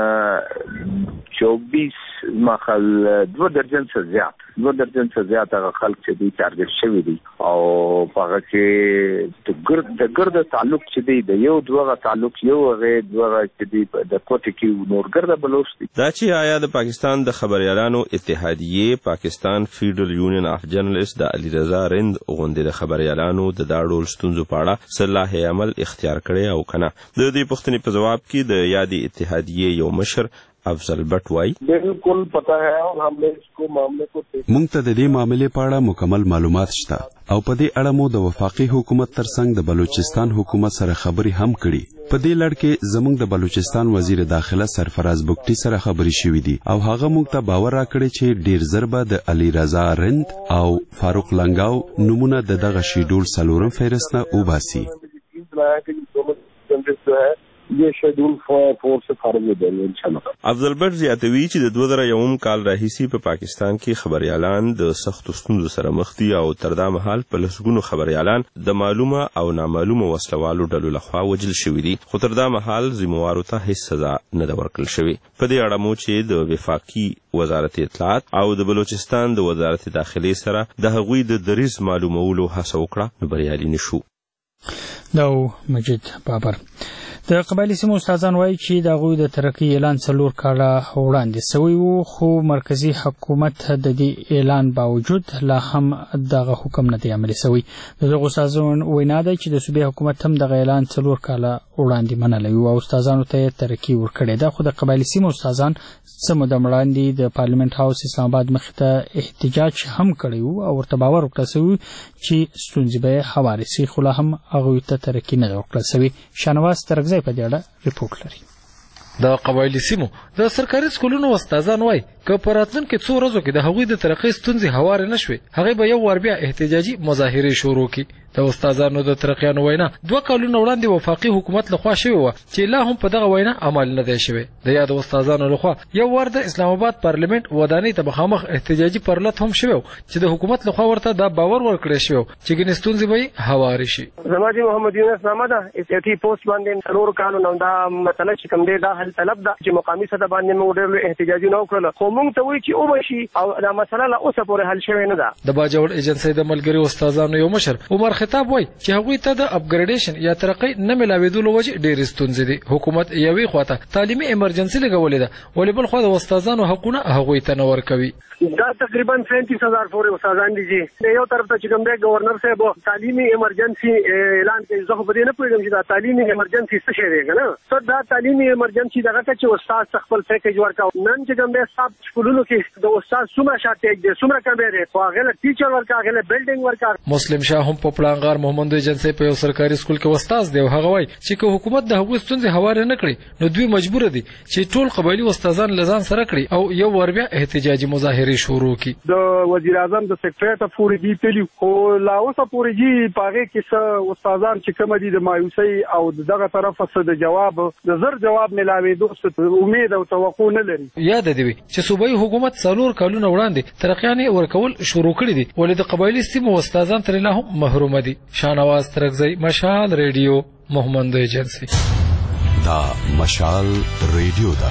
24 مخل 2 درجن څخه زیات هغه خلک چې دی ټارګټ شوي دي او هغه کې د ګرد تعلق چې دی د یو دوغه تعلق یو هغه دوغه چې دی د کوټې کې نور ګرد بلوچ دي. دا چې آیا د پاکستان د خبریالانو اتحادیه پاکستان فیډرل یونین اف جرنالست د علي رضا رند غونډې د خبریالانو د دا ډول ستونزو په اړه صلاح عمل اختیار کړي او کنه. د دې پوښتنې په جواب کې د یادی اتحادیه یو مشر افضل بٹ وای بالکل پتا ہے اور ہم نے اس کو معاملے کو مونږ ته د دې معاملې په اړه مکمل معلومات شته او په دې اړه مو د وفاقي حکومت ترڅنګ د بلوچستان حکومت سره خبرې هم کړي. په دې لړ کې زموږ د بلوچستان وزیر داخله سرفراز بگټي سره خبرې شوې دي او هغه مونږ ته باور راکړی چې ډیر زر به د علي رضا رند او فاروق لنګاو نمونه د دغه شیډول څلورم فهرست نه وباسي. یہ شیڈول فورس خارج دی انشاءالله. افضل بٹ زیاتوي چې د 2001 کال راهیسې په پاکستان کې خبریالان د سختو ستونزو سره مخ دي او تر دا مهال په لسګونو خبریالان د معلومه او نامعلومه وسلوالو ډلو لخوا وژل شوي دي، خو تر دا مهال ذموارو ته هیڅ سزا نه ده ورکړل شوې. په دې اړه مو چې د وفاقي وزارت اطلاعات او د بلوچستان د وزارت داخلي سره د هغوی د دریز معلومولو هڅه وکړه نو بریالي نشو. دا مجید بابر د قبایلي سیمو استادان وایي چې د هغوی د ترقۍ اعلان 4 کاله وړاندې سوی و، خو مرکزی حکومت د دې اعلان باوجود لا هم دغه حکم نه دی عملي سوی. دغه استادان وینا ده چې د صوبې حکومت هم دغه اعلان 4 کاله وړاندې منلی و او استادانو ته ترقۍ ورکړې ده، خو د قبایلي سیمو استادان څه موده وړاندې د پارلیمنت هاوس اسلام آباد مخې ته احتجاج هم کړی و او ورته باور وکړل سوی چې ستونزې به هوارې سي، خو لا هم هغوی ته ترقۍ نه ده ورکړل سوی. شانواز ترکزی په دې اړه ریپورت لري. د قبایلي سیمو د سرکاري سکولونو استادان وایي که په راتلونکو څو ورځو کې د هغوی د ترقۍ ستونزې هوارې نه شوې هغوی به یو وار بیا احتجاجي مظاهرې شروع کړي. د استادانو د ترقیانو وینا 2 کالونه وړاندې وفاقي حکومت لخوا شوې وه چې لا هم په دغه وینا عمل نه دی شوی. د یاد استادانو لخوا یو وار د اسلام آباد پارلیمنت ودانۍ ته مخامخ احتجاجي پرلط هم شوی چې د حکومت لخوا ورته دا باور ورکړی شوی چې ګنې ستونزې به هوارې شي. زما چې محمد یونس نامه ده اسیاتی پوسټ باندې 4 کالونه دا مسله چې کوم دی دا حل طلب ده چې مقامي سطح باندې موږ ډېر احتجاجي نه وکړل، خو موږ ته وایي چې وبشي او دا مسله لا اوسه پورې حل شوې نه ده. د باجوړ ایجنسۍ د ملګري استادانو یو مشر عمر خطاب وایي چې هغوی ته د اپګریډیشن یا ترقۍ نه ملاوېدو له وجې ډېرې ستونزې دي. حکومت یوې خواته تعلیمي ایمرجنسي لګولې ده ولې بل خوا د استادانو حقونه هغوی ته نه ورکوي. دا تقریبا 37,000 پورې استادان دي چې یو طرف ته چې کوم دی گورنر صاحب تعلیمي ایمرجنسي اعلان کوي. زه خو په دې نه پوهېږم چې دا تعلیمي ایمرجنسي څه شی دی که نه. څه دا تعلیمي ایمرجنسي دغه ته چې استاد خپل پیکیج ورکوي. نن چې کوم دی ستا سکولونو کې د استاد څومره شارټیج دی څومره کمی دی خو هغې له ټیچر ورکړه هغې له بلډینګ ورکړه. مسلم شاه هم په پړانګار محمد ایجنسۍ په یو سرکاري سکول کې استاد دی او هغه وایي چې که حکومت د هغوی ستونزې هوارې نه کړي نو دوی مجبوره دي چې ټول قبایلي استادان له ځان سره کړي او یو وار بیا احتجاجي مظاهرې شروع کړي. د وزیر اعظم د سیکریټریټ پورې دی تللی خو لا اوسه پورې دي په هغې کې څه استادان چې کومه دي د مایوسۍ او دغه طرفه څه د جواب د زر جواب ملاوېدو څه امید او توقع نه لري. یاد دې وي چې صوبایي حکومت 4 کالونه وړاندې ترقیانې ورکول شروع کړي دي ولې د قبایلي سیمو استادان ترې لا هم محرومه دي. شانواز ترکزی مشال ریډیو محمد ایجنسی. دا مشال ریډیو دا.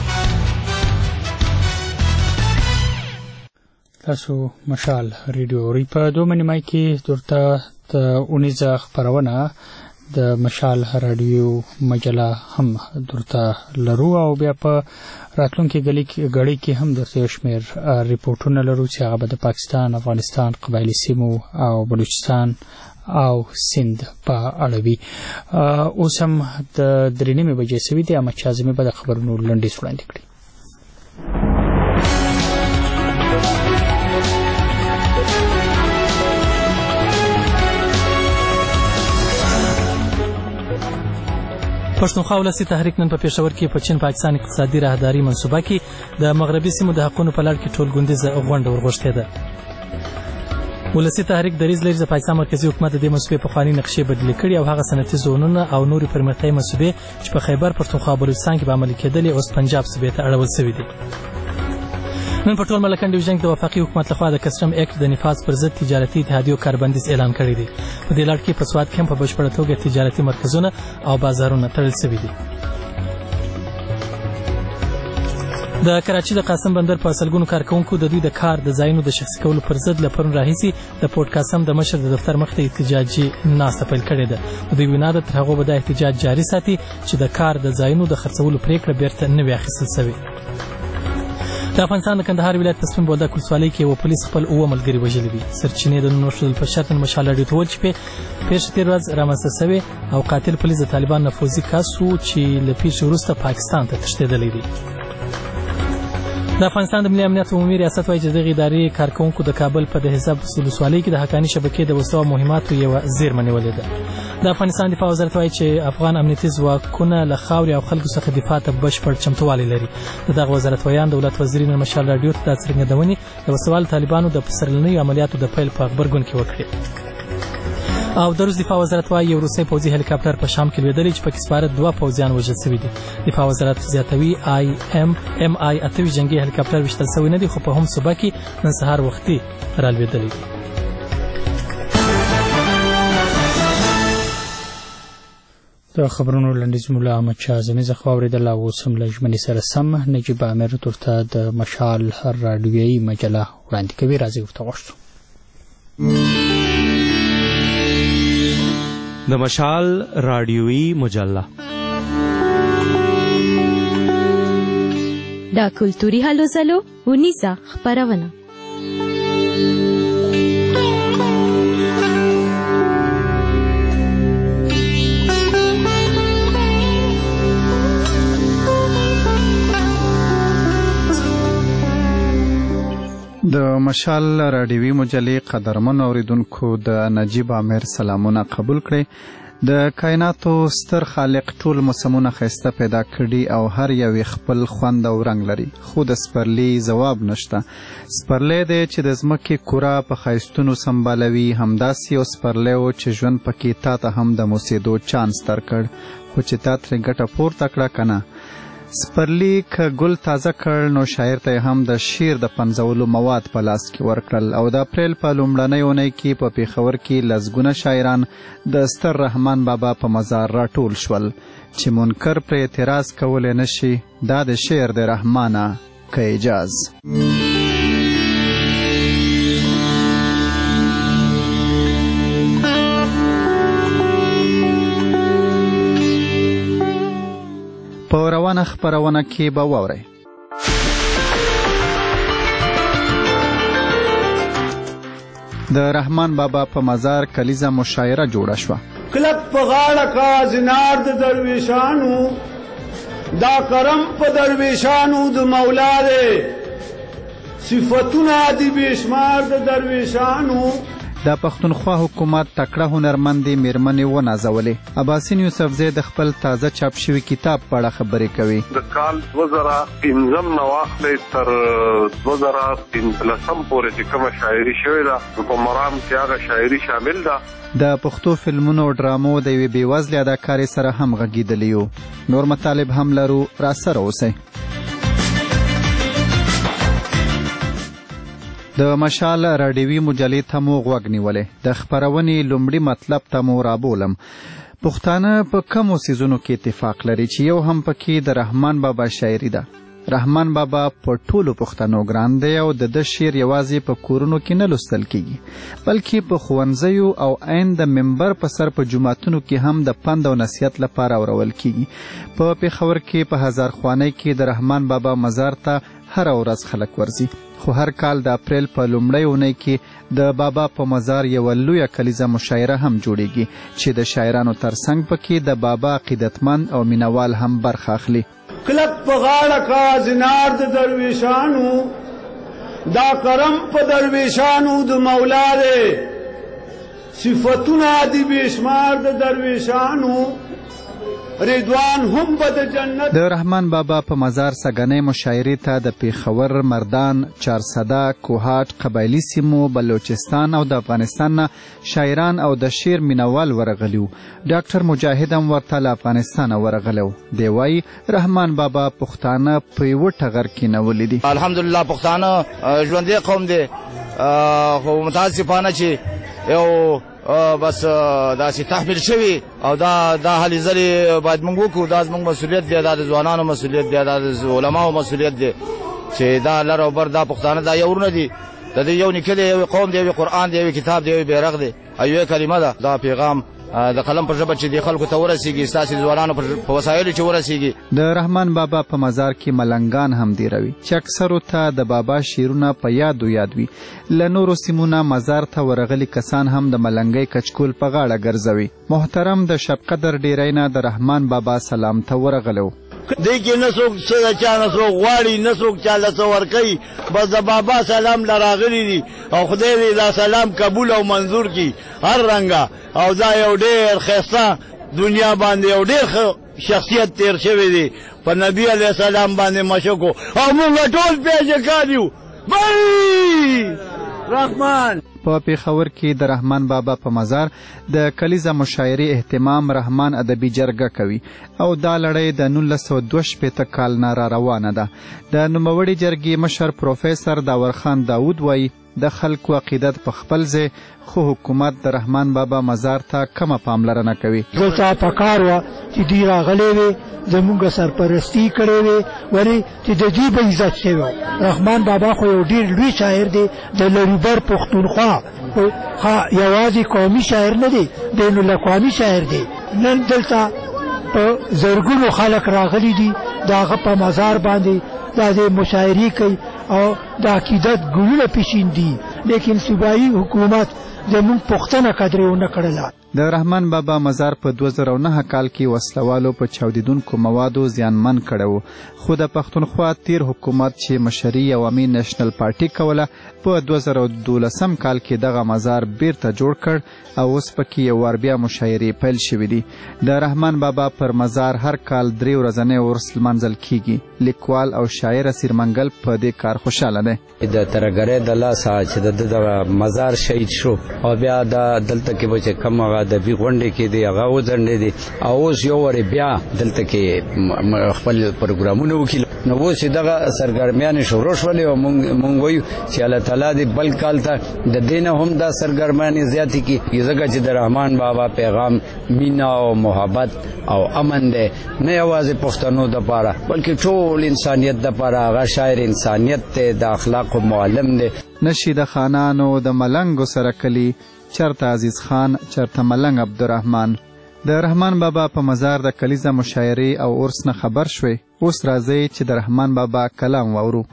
تاسو مشال ریډیو ری په 2 منیمای کې درته د اونیزه خبرونه د مشال رادیو مجله هم درته لرو او بیا په راتلونکي غړي کې هم درته شمیر ریپورتونه لرو چې هغه د پاکستان، افغانستان، قبایلی سیمو او بلوچستان او سند په اړه وي. اوس هم د 3:30 بجې سوي دي. احمد شازمي به د خبرونو لنډیز وړاندې کړي. پښتونخوا ولسی تحریک نن په پېښور کې په چین پاکستان اقتصادي راهداري منصوبه کې د مغربي سیمو د حقونو په لړ کې ټولګوندیزه غونډه ورغوښتې ده. ولسی تحریک دریځ لري چې پاکستان مرکزی حکومت د دې منصوبې په خواني نقشې بدلې کړي او هغه صنعتي زونونه او نوري پرمختیايي منصوبې چې په خیبر پښتونخوا بلوچستان کې به عملي کېدلې اوس پنجاب صوبې ته اړول شوې دي. نن په ټول ملکن ډیویژن کې د وفاقي حکومت لخوا د کسټم اکټ د نفاذ پر ضد تجارتي اتحادیو کاربندیز اعلان کړی دی. په دې لړ کې په سواد کې هم په بشپړه توګه تجارتي مرکزونه او بازارونه تړل شوي دي. د کراچي د قاسم بندر په سلګونو کارکونکو د دوی د کار د ځایونو د شخصي کولو پر ضد له پرون راهیسې د پورت قاسم د مشر د دفتر مخ ته احتجاجي ناسته پیل کړې ده. د دوی وینا ده تر هغو به د احتجاج جاري ساتي چې د کار د ځایونو د خرڅولو پریکړه بیرته نه وي اخیستل شوې. د افغانستان د کندهار ولایت په سپین بولدک ولسوالۍ کې یو پولیس خپل 9 ملګري وژلي دي. سرچینې د نن وشول په شرط مشال راډیو ته وویل چې پیښه تېر ورځ رامنځته شوې او قاتل پولیس د طالبان نفوذي کس و چې له پیښې وروسته پاکستان ته تښتېدلی دی. د افغانستان د ملي امنیت عمومي ریاست وايي چې دغه ادارې کارکونکو د کابل په د حزب ولسوالۍ کې د حقاني شبکې د وسلو مهماتو یو زیرمه نیولې ده. د افغانستان دفاع وزارت وايي چې افغان امنیتي ځواکونه له خاورې او خلکو څخه دفاع ته بشپړ چمتووالی لري. دغه وزارت ویان دولت وزیر مشال راډیو ته د څرګندونې د وسوال طالبانو د پسرلنیو عملیاتو د پیل په خبرګون کې وکړي. او د روس دفاع وزارت وايي یو روسي پوځي هلیکاپټر په شام کې لوېدلی چې پکې سپاره 2 پوځیان وژل شوي دي. دفاع وزارت زیاتوي MI 8 جنگي هلیکاپټر وشتل شوی نه دی خو په هم صوبه کې نن سهار وختي رالوېدلی دی. د خبرونو لنډیز مولا احمد شازمي زخوا اوریدل او سم لجمني سره سم نجيب امیر ترته د مشال رادیویي مجله وړاندې کوي. راځي ورته غوښتو د مشال رادیویي مجله دا کلتوري هلو ځلو ونیزه خبرونه. د مشال رادیوي مجلې قدرمن اوریدونکو د نجیب امیر سلامونه قبول کړئ. د کائناتو ستر خالق ټول موسمونه ښایسته پیدا کړي او هر یو خپل خوند او رنګ لري خو د سپرلي ځواب نشته. سپرلی دی چې د ځمکې کره په ښایستونو سمبالوي، همداسې یو سپرلی و چې ژوند پکې تا ته هم د موسېدو چانس درکړ خو چې تا ترې ګټه پورته کړه که نه. سپرلی که ګل تازه کړ نو شاعر ته هم د شعر د پنځولو مواد په لاس کې ورکړل او د اپریل په لومړنۍ اونۍ کې په پېښور کې لسګونه شاعران د ستر رحمان بابا په مزار راټول شول چې منکر پرې اعتراض کولی نشي. دا د شعر د رحمانه که اجاز. په روانه خبرونه کې به واورئ د رحمان بابا په مزار کلیزه مشاعره جوړه شوه. کلک په غاړه کا زنار د درویشانو دا کرم په درویشانو د مولا دی صفتونه دي بېشمار د درویشانو. د پښتونخوا حکومت تکړه هنرمندې میرمنې ونازولې. عباسین یوسفزی د خپل تازه چاپ شوي کتاب په اړه خبرې کوي. د کال 2015 نه واخلې تر 2015 پورې چې کومه شاعري شوې ده په مرام کې هغه شاعري شامل ده. د پښتو فلمونو او ډرامو د یوې بېوزلې اداکارې سره هم غږېدلی یو. نور مطالب هم لرو، راسره اوسئ. د مشال رادیوي مجلې ته مو غوږ نیولې. د خپرونې لومړي مطلب ته مو رابولم. پښتانه په کمو څیزونو کې اتفاق لري چې یو هم پکې د رحمان بابا شاعري ده. رحمان بابا په ټولو پښتنو ګران دی او د شعر یوازې په کورونو کې نه لوستل کیږي بلکې په ښوونځیو او عین د منبر په سر په جوماتونو کې هم د پند او نصیحت لپاره اورول کیږي. په پېښور کې په هزارخوانۍ کې د رحمان بابا مزار ته هر ورځ خلک ورځي، خو هر کال د اپریل په لومړۍ اونۍ کې د بابا په مزار یوه لویه کلیزه مشاعره هم جوړیږي چې د شاعرانو ترڅنګ پکې د بابا عقیدتمند او مینوال هم برخه اخلي. کلک په غاړه کا زنار د درویشانو، دا کرم په درویشانو د مولا دی، صفتونه دي بېشمار د درویشانو، رضوان هم به د جنت. د رحمان بابا په مزار سګنۍ مشاعرې ته د پېښور، مردان، چارسده، کوهاټ، قبایلي سیمو، بلوچستان او د افغانستان نه شاعران او د شعر مینوال ورغلي وو. ډاکټر مجاهد هم ورته له افغانستانه ورغلی و. دی وایي رحمان بابا پښتانه په یوه ټغر کېنولي دي. الحمدلله پښتانه ژوندی قوم دی، خو متاسفانه چې یو بس داسې تحمیل شوي او دا هلې ځلې باید موږ وکړو. دا زموږ مسؤلیت دی، دا د ځوانانو مسؤلیت دی، دا د علماو مسؤلیت دی چې دا لر او بر دا پښتانه دا یو ورونه دي، د دې یو نیکه دی، یو قوم دی، یو قرآن دی، یو کتاب دی، یو بیرغ دی او یو کلمه ده. دا پیغام د قلم پر ژبه چې د خلکو ته ورسیږي، ستاسې ځوانانو په وسایلو چې ورسیږي. د رحمان بابا په مزار کې ملنګان هم ډیروي چې اکثرو ته د بابا شعرونه په یاد وي. له نورو سیمونه مزار ته ورغلي کسان هم د ملنګۍ کچکول په غاړه ګرځوي. محترم د شب قدر ډیری نه د رحمان بابا سلام ته ورغلو. دی کې نه څوک څه د چا نه څوک غواړي، نه څوک چا له څه ورکوي، بس د بابا سلام له راغلي دي او خدای دې دا سلام قبول او منظور کړي هر رنګه. او دا یو ډېر ښایسته دنیا باندې یو ډېر شخصیت تیر شوی دی، په نبي علیه السلام باندې مشکو او موږ ټول پیژکان یو. بای رحمان په پېښور کې د رحمان بابا په مزار د کلیزه مشاعرې اهتمام رحمان ادبي جرګه کوي او دا لړۍ د 1962 کال نه را روانه ده. د نوموړي جرګې مشر پروفیسر داورخان داود وایي د خلکو عقیدت په خپل ځای، خو حکومت د رحمان بابا مزار ته کمه پاملرنه کوي. دلته پکار وه چې دوی راغلی وې، زموږ سرپرستي کړې وې، ولې چې د دوی به عزت شوی. رحمان بابا خو یو ډېر لوی شاعر دی، د لریبر پښتونخوا یوازې قومي شاعر نه دی، بین الاقوامي شاعر دی. نن دلته په زرګونو خلک راغلي دي، د هغه په مزار باندې دا د مشاعرې کوي او د عقیدت ګلونه پیشیندي، لیکن صوبایي حکومت زموږ پوښتنه قدرې ونه کړله. د رحمان بابا مزار په 2009 کال کې وسلوالو په چاودیدونکو موادو زیانمن کړی و، خو د پښتونخوا تیر حکومت چې مشري عوامي نیشنل پارټي کوله په 2012 کال کې دغه مزار بیرته جوړ کړ او اوس پکې یو وار بیا مشاعرې پیل شوي دي. د رحمان بابا پر مزار هر کال 3 ورځنی عرس لمانځل کیږي. لیکوال او شاعر اسیر منګل په دې کار خوشاله دی. د ترګرې د لاسه چې د مزار شهید شو او بیا د دلته کې به چې کوم ادبي غونډې کې دی هغه وځنډې دي او اوس یو وارې بیا دلته کې خپل پروګرامونه وکړي. نو اوس دغه سرګرمیانې شروع شولې او موږ وایو چې الله تعالی دې بل کال ته د دې نه هم دا سرګرمیانې زیاتې کړي، ځکه چې د رحمان بابا پیغام مینا او محبت او امن دی، نه یوازې پښتنو دپاره بلکې ټول انسانیت دپاره. هغه شاعر انسانیت دی، د اخلاقو معلم دی. نشي د خانانو د ملنګو سره کلی، چرته عزیز خان، چرته ملنګ عبدالرحمن. د رحمان بابا په مزار د کلیزه مشاعرې او عرس نه خبر شوي. اوس راځئ چې د رحمان بابا کلام واورو.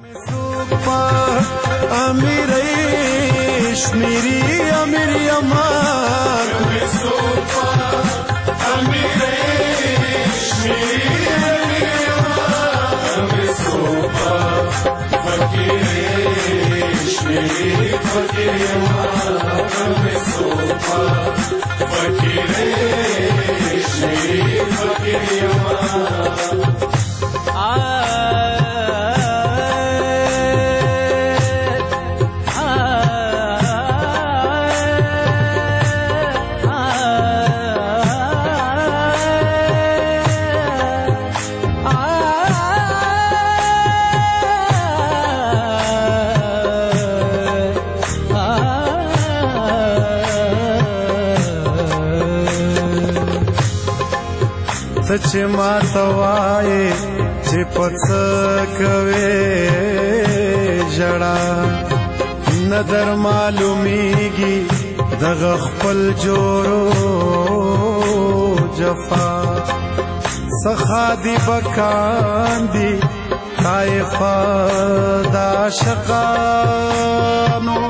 ته چې ماته وایې چې په څه کوې ژړا نه در معلومیږي دغه خپل جوړو جفا څخه دې بکاندي طایفه د عاشقانو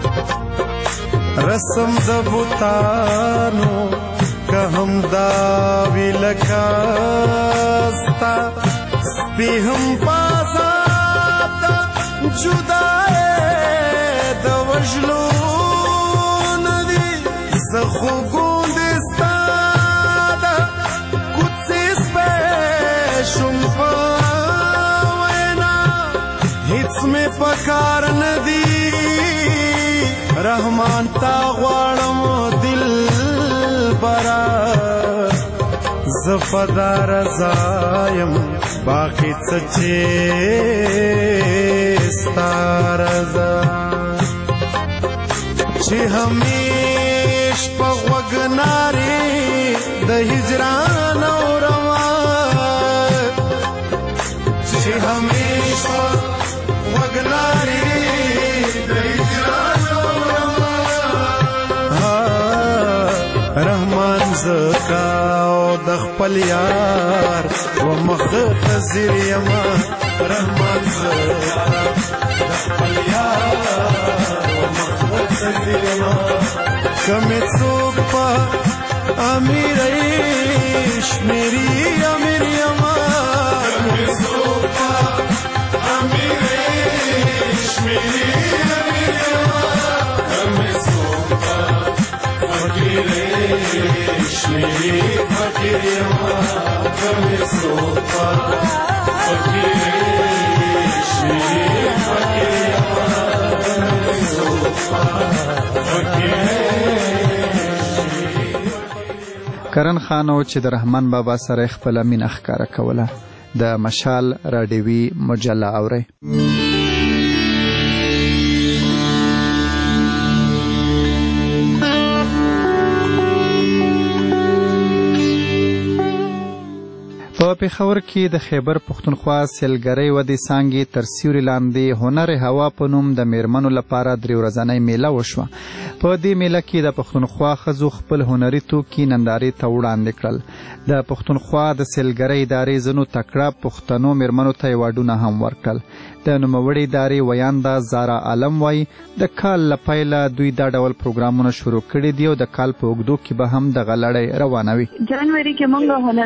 رسم د بوتانو که هم دا وی لکه ستا سپي هم پازاب د جدای د وژلو نه دي زه خو ګوندې ستا د کوڅې سپی شوم په وینا هېڅ مې په کار نه دي رحمان تا غواړم دل برا زفدا رضا یم باقی څه چې ستا رضا چې همیش په غوږ نارې د هجران اورمه چې همیش په غوږ نارې د هجران رحمان زکا او د خپل یار و مخ خزیر یما رحمان زکا د خپل یار و مخ خزیر یما کمی څوک په امیریش میری امیر یما کمی څوک په امیریش میری امیر یما کمی څوک په فقیریش میری فقیر یما کمی څوک په فقیریش میری فقیر یما کمی څوک په کرن خانو چې د رحمان بابا سره خپل مینه ښکاره کوله د مشال راډیوي مجله اوري په پېښور کې د خیبر پښتونخوا سیلګرۍ ودې څانګې تر سیوري لاندې هنر هوا په نوم د میرمنو لپاره 3 ورځنۍ میله وشوه. په دې میله کې د پښتونخوا ښځو خپل هنري توکي نندارې ته وړاندې کړل. د پښتونخوا د سیلګرۍ ادارې ځینو تکړه پښتنو میرمنو ته ایوارډونه هم ورکړل. د نوموړې ادارې ویانده زارا عالم وایي د کال له پیله دوی دا ډول پروګرامونه شروع کړي دي او د کال په اوږدو کې به هم دغه لړۍ روانه وي. جنوري کې موږ هنر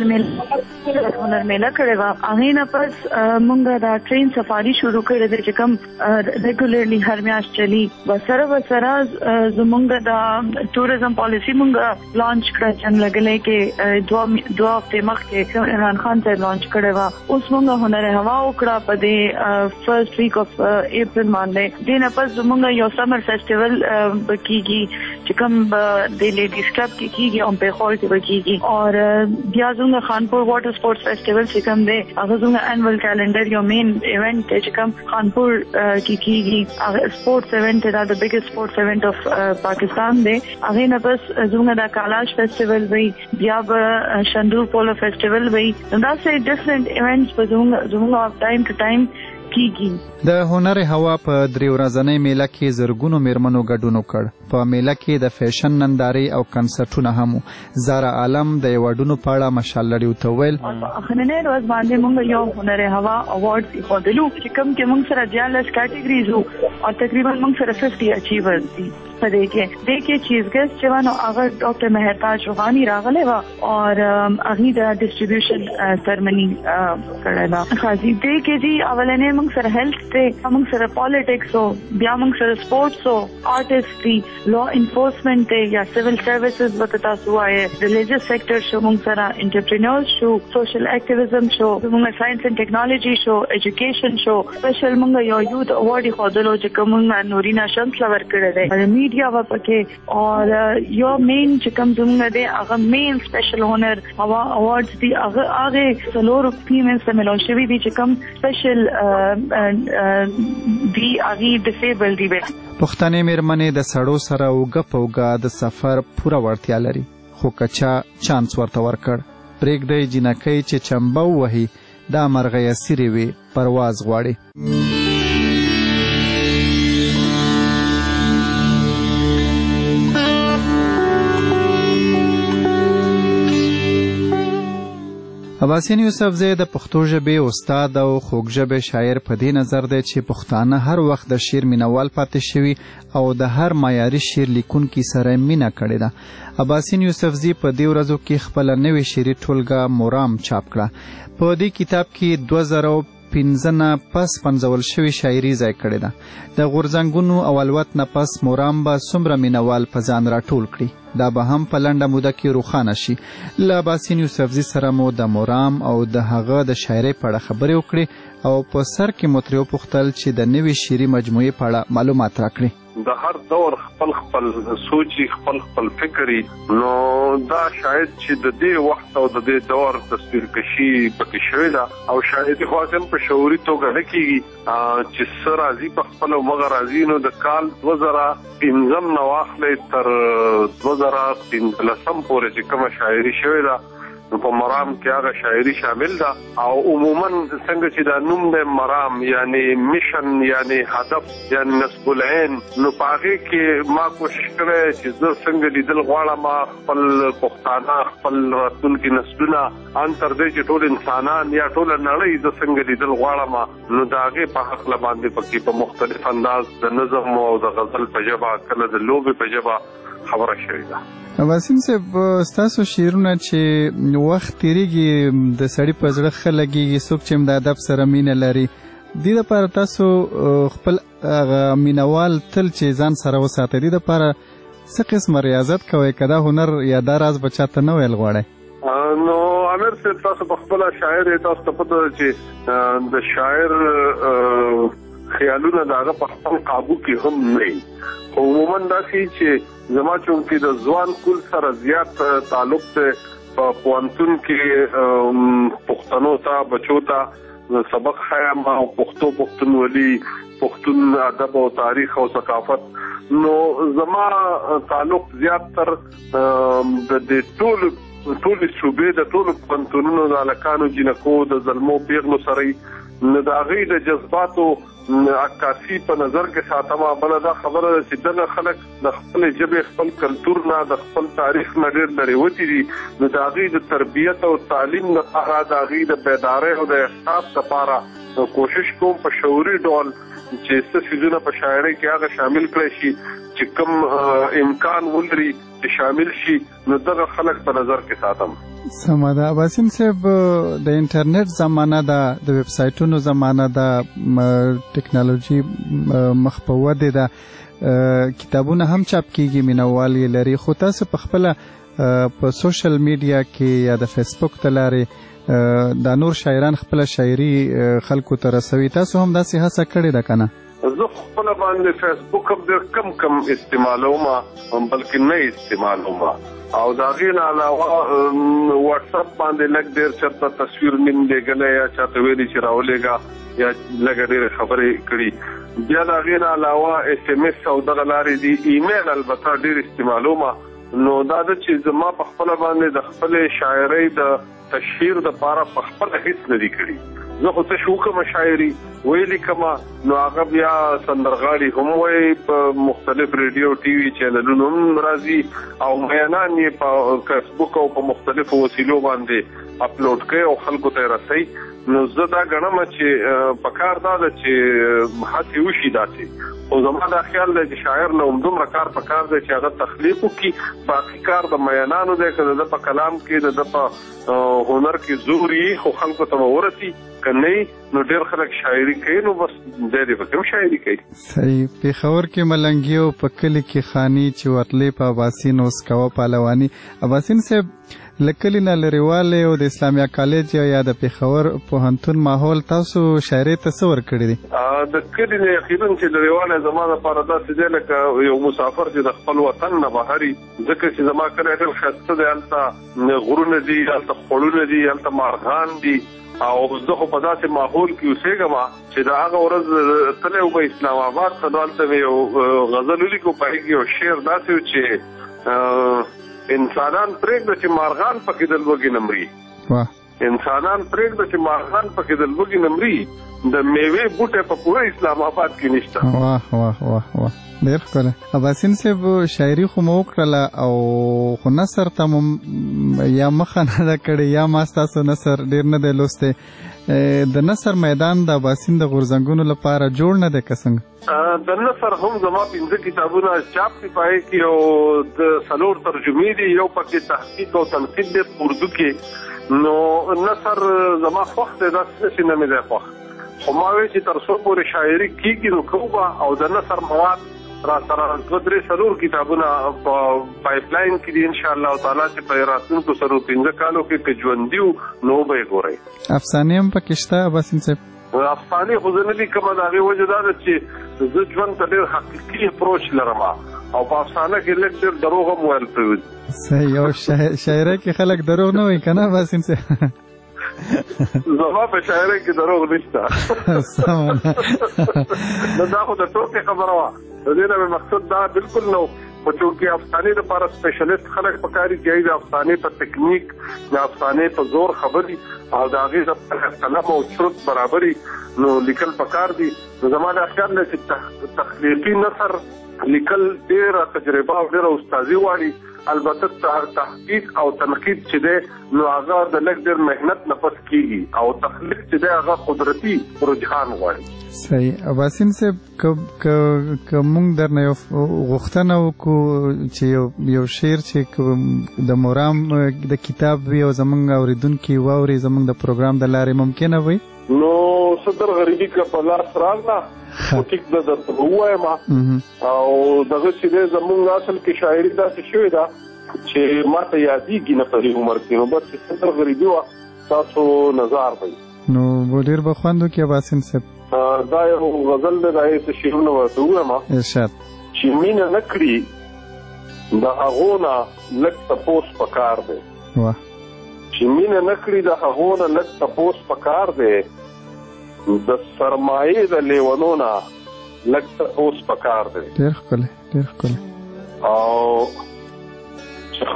میله کړې وه. هغې نه پس موږ دا ټرین سفاري شروع کړې ده چې کوم ریګولرلی هر میاشت چلی. ورسره زموږ د ټوریزم پالیسي موږ لانچ کړه چې لګلې کې دوه هفتې مخکې عمران خان صاحب لانچ کړې وه. اوس موږ هنر هوا وکړه په دې فرست ویک اف اپریل باندې. دې نه پس زموږ یو سمر فیسټیول به کېږي چې کوم د لیډیز کلب کې کېږي او پېښور کې به کېږي. او بیا زموږ خانپور واټر سپورټس فیسټیول چې کوم دی هغه زموږ انول کیلنډر یو مین ایونټ دی چې کوم خانپور کې کېږي. هغه سپورټس ایونټ دا د بیګست سپورټس ایونټ اف پاکستان دی. هغې نه پس زموږ د کالاش فیسټیول وي، بیا به شندور پولو فیسټیول وي. داسې ډفرنٹ ایونټس به زموږ ټایم ټو ټایم کیږي. د هنر هوا په 3 ورځنۍ میله کې زرګونو میرمنو ګډون وکړ. په میله کې د فیشن نندارې او کنسرټونه هم. زارا عالم د ایوارډونو په اړه مشال لري ته ویل اخرنۍ ورځ باندې موږ یو هنر هوا اوارډ ایښودلو چې کوم کې موږ سره 14 کیټګریز وو او تقریبا موږ سره 50 اچیورز دي. په دې کې چیف ګیسټ چې ونه هغه ډاکټر مهرتاج روحاني راغلی و او هغې د ډسټریبیوشن سرمني کړی ده. خاصي دې کې دي اولنې موږ سره هیلث دی، موږ سره پالیټکس او بیا موږ سره سپورټس او آرټسټ دی، لا انفورسمنٹ دی یا سیول سروسز وته تاسو وایي، ریلیجیس سیکټر شو موږ سره، انټرپرینورز شو، سوشل اکټیویزم شو، موږ ساينس اینڈ ټیکنالوژي شو، ایجوکیشن شو. سپیشل موږ یو یوث اوارډ خودلو چې کوم نورینا شمس لور کړی دی. میډیا و پکې او یو مین چې کوم زموږ دی هغه مین سپیشل هنر هوا اوارډز دی. هغه څلور فیمیلز ته ملو شوي دي چې کوم سپیشل دی هغه ډیسیبل دی. پښتنې میرمنې د سړو سره اوږه په اوږه د سفر پوره وړتیا لري، خو که چا چانس ورته ورکړ پرېږدئ جینکۍ چې چمبه ووهي دا مرغۍ اسیرې وي پرواز غواړي. عباسین یوسفزی د پښتو ژبې استاد او خوږ ژبې شاعر په دې نظر دی چې پښتانه هر وخت د شعر مینوال پاتې شوي او د هر معیاري شعر لیکونکي سره مینه کړې ده. عباسین یوسفزی په دې ورځو کې خپله نوې شعري ټولګه مرام چاپ کړه. په دې کتاب کې 2015 نه پس پنځول شوې شاعري ځای کړې ده. د غورځنګونو او الوت نه پس مرام به څومره مینوال په ځان راټول کړي دا به هم په لنډه موده کې روښانه شي. له عباسین یوسفزي سره مو د مرام او د هغه د شاعرۍ په اړه خبرې وکړې او په سر کې مو ترې وپوښتل چې د نوې شعري مجموعې په اړه معلومات راکړي. د هر دور خپل سوچي خپل فکري نو دا شاید چې د دې وخت او د دې دور تصویر کشي پکې شوې ده او شاید خو هم په شعوري توګه نه کېږي چې څه راځي په خپل او مغه راځي. نو د کال 2015 نه واخلې تر 2015 پورې چې کومه شاعري شوې ده نو په مرام کې هغه شاعري شامل ده او عموما څنګه چې دا نوم د مرام یعنی میشن یعنی هدف یعنی نصب العين نو په هغې کې ما کوشش کړی چې زه څنګه لیدل غواړم خپل پښتانه خپل راتلونکي نسلونه ان تر دې چې ټول انسانان یا ټوله نړۍ زه څنګه لیدل غواړم نو د هغې په هکله باندې پکې په مختلف انداز د نظم او د غزل په ژبه کله د لوبې په ژبه خبره شوې ده. عباسین صاحب ستاسو شعرونه چې وخت تیریږي د سړي په زړه ښه لګېږي څوک چې د ادب سره مینه لري دې دپاره تاسو خپل هغه مینوال تل چې ځان سره وساتئ دې دپاره څه قسمه ریاضت کوئ که دا هنر یا دا راز به چاته نه ویل غواړئ؟ نو امیر صاحب تاسو په خپله شاعر تاسو ته پته ده چې د شاعر خیالونه د هغه په خپل قابو کې هم نه وي خو عموما داسې چې زما چونکې د ځوان کل سره زیات تعلق دی په پوهنتون کې پښتنو ته بچو ته سبق ښیم او پښتونولي پښتون ادب او تاریخ او ثقافت نو زما تعلق زیات تر د ټولو صوبې د ټولو پوهنتونونو د هلکانو جینکو د زلمو پیغلو سره نو د هغې د جذباتو عکاسي په نظر کې ساتمه. بله دا خبره ده چې دغه خلک د خپلې ژبې خپل کلتور نه د خپل تاریخ نه ډېر لرې وتي دي نو د هغې د تربیت او تعلیم لپاره د هغې د بیدارۍ او د احساس لپاره کوشش کوم په شعوري ډول چې څه څیزونه په شاعرۍ کې هغه شامل کړی شي چې کوم امکان ولري چې شامل شي نو دغه خلک په نظر کې ساتم. سمه ده. عباسین صاحب د انټرنیټ زمانه ده د ویب سایټونو زمانه ده ټکنالوژي مخ په ودې ده کتابونه هم چاپ کیږي مینوال یې لري خو تاسو په خپله په سوشل میډیا کې یا د فیسبوک ته لارې دا نور شاعران خپله شاعري خلکو ته رسوي تاسو هم داسې هڅه کړې ده که نه؟ زه خپله باندې فیسبوک هم ډېر کم استعمالوم بلکې نه استعمالوم او د هغې نه علاوه واټساپ باندې لږ ډېر چېرته تصویر نیم لېږلی یا چاته ویلي چې راولېږه یا لږه ډېرې خبرې کړي بیا د هغې نه علاوه اس ام اس او دغه لارې دي ایمیل البته ډېر استعمالوم نو دا ده چې زما په خپله باندې د خپلې شاعرۍ د تشهیر دپاره په خپله هېڅ نه دي کړي. زه خو تش وکړم شاعري ویلي کمه نو هغه بیا سندرغاړي هم وایي په مختلف ریډیو ټي وي چینلونو هم راځي او میانان یې په فیسبوک او په مختلفو وسیلو باندې اپلوډ کوي او خلکو ته یې رسوي نو زه دا ګڼم چې پکار دا ده چې هڅې وشي داسې خو زما دا خیال دی چې شاعر نه همدومره کار پکار دی چې هغه تخلیق وکړي باقي کار د میانانو دی که د ده په کلام کې د ده په هنر کې زور یي خو خلکو ته به ورسي که نه نو ډېر خلک شاعري کوي نو بس دی دې پکې هم شاعري کوي. صحیح. پېښور کې ملنګي او په کلي کې خاني چې ورتلې په عباسین اوس کوه پهلواني. عباسین صاحب له کلي نه لرېوالی او د اسلامیا کالج یا د پېښور پوهنتون ماحول تاسو شاعرۍ ته څه ورکړي دي؟ د کلي نه یقینا چې لرېوالی زما دپاره داسې دی لکه یو مسافر چې د خپل وطن نه بهر وي ځکه چې زما کلی ډېر ښایسته دی هلته غرونه دي هلته خوړونه دي هلته مارغان دي او زه خو په داسې ماحول کې اوسېږم چې د هغه ورځ تللی وم اسلام آباد ته نو هلته مې یو غزل ولیکو په هغې کې یو شعر داسې و چې انسانان پرېږده چې مارغان پکې د لوږې نه مري انسانان پرېږده چې مارغان پکې د لوږې نه مري د میوې بوټی په پوره اسلام آباد کې نشته. واه واه واه واه ډېر ښکلی. اباسین صاحب شاعري خو مو وکړله او خو نثر ته مو یا مخه نه ده کړې یا ما ستاسو نثر ډېر نه دی لوستی. د نثر میدان د اباسین د غورځنګونو لپاره جوړ نه دی که څنګه؟ د نثر هم زما 5 کتابونه چاپ دي پای کې او د 4 ترجمې دي، یو پکې تحقیق او تنقید دی په اردو کې. نو نثر زما خوښ دی، داسې نه مې دی خوښ، خو ما وایي چې تر څو پورې شاعري کېږي نو کوو به. او د نثر مواد را سره 2-3 کتابونه په پایپ لاین کې دي انشاءالله تعالی چې په راتلونکو 15 کالو کې که ژوندي وو نو به یې ګورئ. افسانې هم پکې شته اباسین صاحب؟ افسانې خو زه نه لیکم، د هغې وجه دا ده چې زه ژوند ته ډېر حقیقي اپروچ لرم او په افسانه کې لږ ډېر دروغ هم ویل پرې دي. صحیح. او شاعرۍ کې خلک دروغ نه وایي که نه اباسین صاحب؟ زما په شاعرۍ کې دروغ نشته. سمه نو دا خو د ټوکې خبره وه، د دې نه مې مقصد دا بالکل نه و. خو چونکې افسانې دپاره سپیشلیست خلک پکار دي چې د افسانې په تکنیک د افسانې په زور خبري او د هغې دپاره قلم او چرت برابري نو لیکل پکار دي. نو زما دا خیال دی چې تخلیقي نثر لیکل ډېره تجربه او ډېره استادي غواړي. البته تحقیق او تنقید چې دی نو هغه د لږ ډېر محنت نه پس کېږي او تخلیق چې دی هغه قدرتي رجحان غواړي. صحیح. اباسین صاحب که موږ درنه یو غوښتنه وکړو چې یو شعر چې د مرام د کتاب وي او زموږ اورېدونکي واوري زموږ د پروګرام د لارې ممکنه وي؟ نو صدر غریبي که په لاس راغله خو ټیک ده درته به ووایم او دغه چې دی زموږ اصل کې شاعري داسې شوې ده چې ما ته یادېږي نه په دې عمر کې. نو بس چې صدر غریبي وه تاسو نظار دی نو ډېر به خوند وکړي اباسین صاحب. دا یو غزل دی، دا یې څه شعرونه ورته ووایم ارشاد. چې مینه نه کړي د هغو نه لږ تپوس پکار دی. چې مینه نه کړي د هغو نه لږ تپوس پکار دی، د سرمایې د لیونو نه لږ تپوس پکار دی. ډېر ښکلی ډېر ښکلی. او چې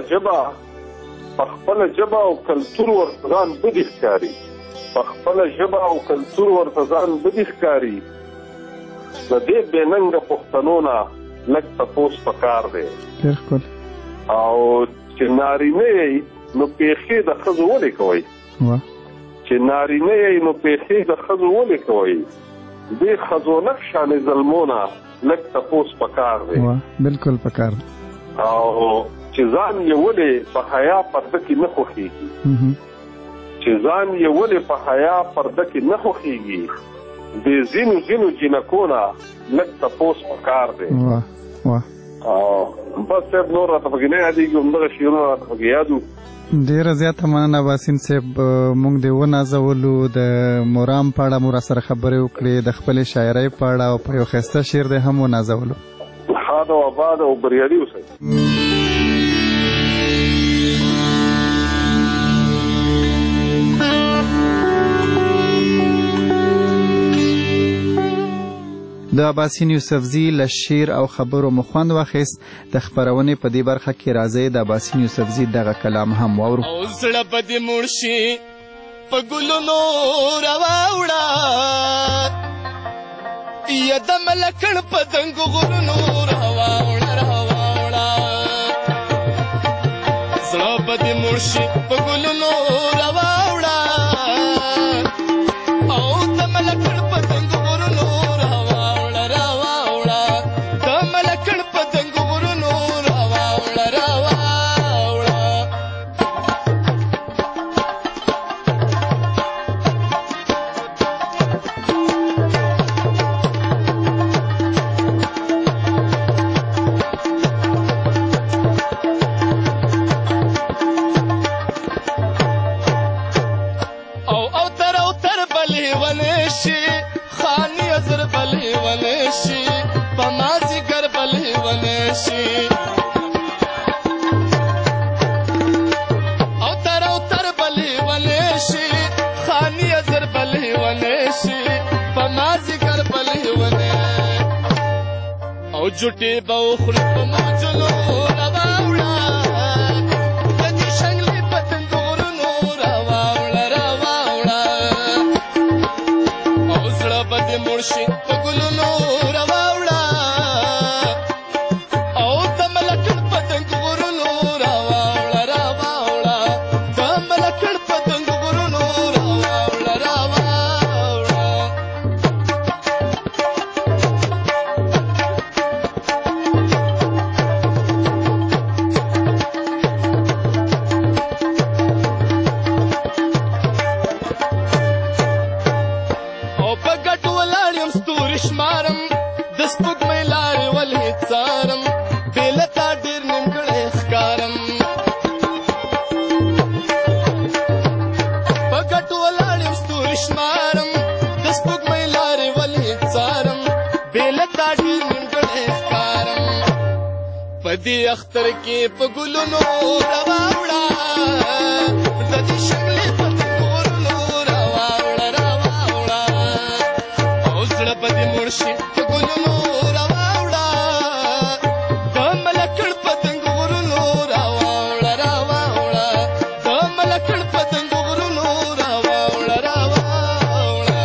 خپله ژبه او کلتور ورته ځان بدي ښکاري، په خپله ژبه او کلتور ورته ځان بدي ښکاري، د دې بې ننګه پښتنو نه لږ تپوس پکار دی. ډېر ښکلی. او چې نارینه یې نو پیښې د ښځو ولې کوئ؟ چې نارینه یې نو پیښې د ښځو ولې کوئ؟ دې ښځونک شانې ظلمونه لږ تپوس پکار دی. بالکل پکار دی. او چې ځان یې ولې په حیا پرده کې نه خوښېږي، چې ځان یې ولې په حیا پرده کې نه خوښېږي، د ځینو جینکو نه لږ تپوس پکار دی. او بس صاحب نور راته پکې نه یادېږي، همدغه شعرونه راته پکې یاد وو. ډېره زیاته مننه اباسین صاحب، موږ دې ونازولو، د مرام په اړه مو راسره خبرې وکړې، د خپلې شاعرۍ په اړه او په یو ښایسته شعر دې هم ونازولو. ښاد او آباد او بریالي اوسئ. د اباسین یوسفزي له شعر او خبرو مو خوند واخیست. د خپرونې په دې برخه کې راځئ د اباسین یوسفزي دغه کلام هم واورو. او زړه به دې مړ شي په ګلونو راواوړه، یا د ملکڼ په دنګو غرونو راواوړه راواوړه، زړه به دې مړ شي په ګلونو راواوړه، او د ملکڼ په دنګو غرونو راواوړه راواوړه، د ملکڼ په دنګو غرونو راواوړه راواوړه. جټې به وخوري په موجونو راواوړه، د دې شنګلې په دنګو غرونو شمارم د سپوږمۍ لارې ولې څارم بې له تا ډېر نیمګړی ښکارم په ګټو ولاړ یم ستوري شمارم د سپوږمۍ لارې ولې څارم بې له تا ډېر نیمګړی ښکارم په دې اختر کې په ګلونو رواوړه د دې شملې په تورونو رواوړه رواوړه او زړه په دې مړ شي په ګلونو رواوړه د ملکړ په دنګ غرونو رواوړه رواوړه د ملکړ په دنګ غرونو رواوړه رواوړه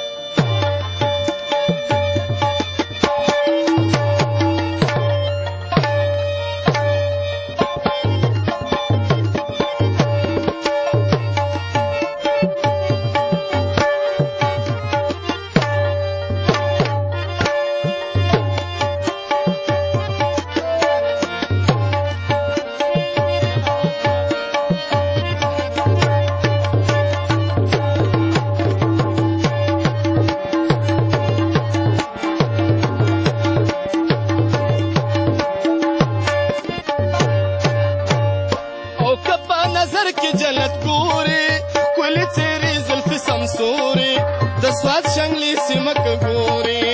نظر کې جنت ګوري ښکلې څېرې زلفې سمسورې د سوات شنګلې سیمه که ګوري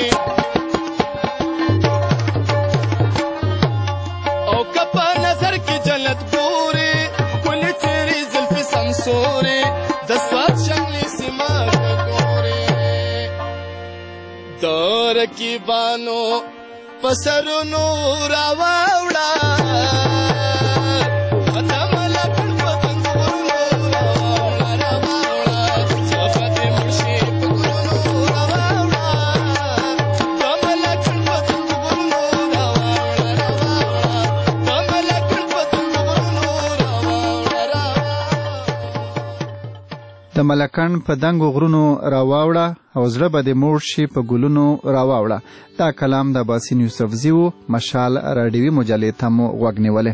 او که په نظر کې جنت ګوري ښکلې څېرې زلفې سمسورې د سوات شنګلې سیمه که ګوري د رقیبانو په سرونو راواوړه د ملکن په دنګو غرونو راواوړه او زړه به دې موړ شي په ګلونو راواوړه. دا کلام د باسین یوسفزي و. مشال راډیوي مجلې ته مو غوږ نیولی.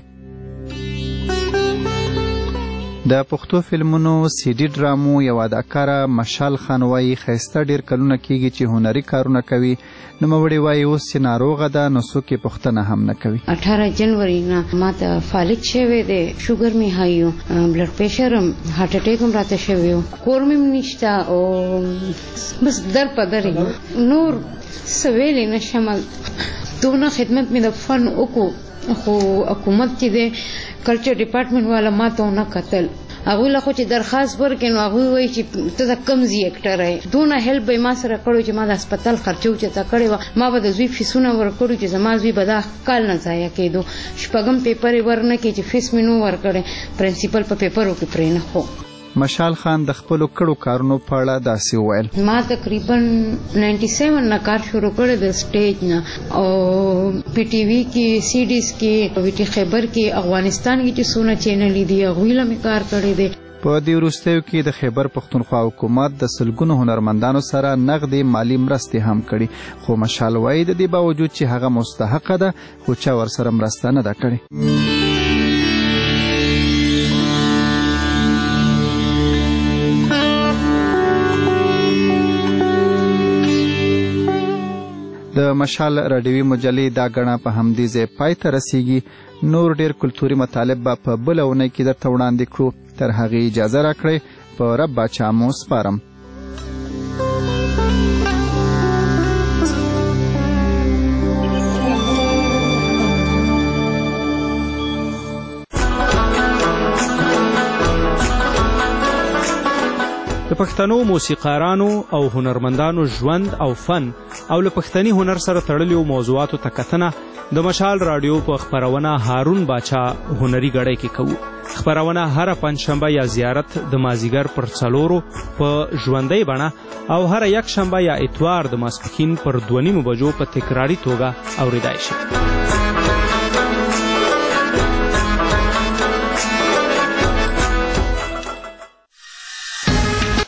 د پښتو فلمونو سیډي ډرامو یوه اداکاره مشال خان وایي ښایسته ډېر کلونه کېږي چې هنري کارونه کوي. نوموړې وایي اوس چې ناروغه ده نو څوک یې پوښتنه هم نه کوي. 18 جنوري نه ما ته فالج شوی دی، شوګر مې هاي و، بلډ پریشر هم، هارت اټیک هم راته شوی و، کور مې نشته او بس در په در نور څه ویلی نشم. دونه خدمت مې د فن وکړو خو حکومت چې دی کلچر ډپارټمنټ والا ما ته ونه کتل. هغوی له خو چې درخواست ورکړې نو هغوی وایي چې ته د کوم ځای اکټر یې. دونه هیلپ به یې ما سره کړی چې ما د هسپتال خرچه اوچته کړې وه. ما به د زوی فیسونه ورکړو چې زما زوی به دا کال نه ضایع کېدو. شپږم پیپر یې ورنه کړي چې فیس مې نو ورکړی. پرنسپل په پیپرو کې پرېنښو. مشال خان د خپلو کړو کارونو په اړه داسې وویل. ما تقریبا 97 نه کار شروع کړی د سټیج نه او پی ټي وي کې، سی ډیز کې، وی ټي خیبر کې، افغانستان کې چې څونه چینلې دي هغوی له مې کار کړی دی. په دې وروستیو کې د خیبر پښتونخوا حکومت د سلګونو هنرمندانو سره نغدې مالی مرستې هم کړي، خو مشال وایي د دې باوجود چې هغه مستحقه ده خو چا ورسره مرسته نه ده کړې. د مشال راډیوي مجلې دا غڼه په همدې ځای پای ته رسیږي. نور ډیر کلتوري مطالب به په بله اونۍ کې درته وړاندې کړو. تر هغې اجازه راکړئ. په رب باچا مو سپارم. د پښتنو موسیقارانو او هنرمندانو ژوند او فن او له پښتني هنر سره تړلیو موضوعاتو ته کتنه د مشال راډیو په خپرونه هارون باچا هنري غړی کې کوو. خپرونه هر پنځشنبه یا زیارت د مازیګر پر 4 په ژوندۍ بڼه او هر یک شنبه یا اتوار د ماسپښین پر 2:30 بجو په تکراری توګه اوریدای شي.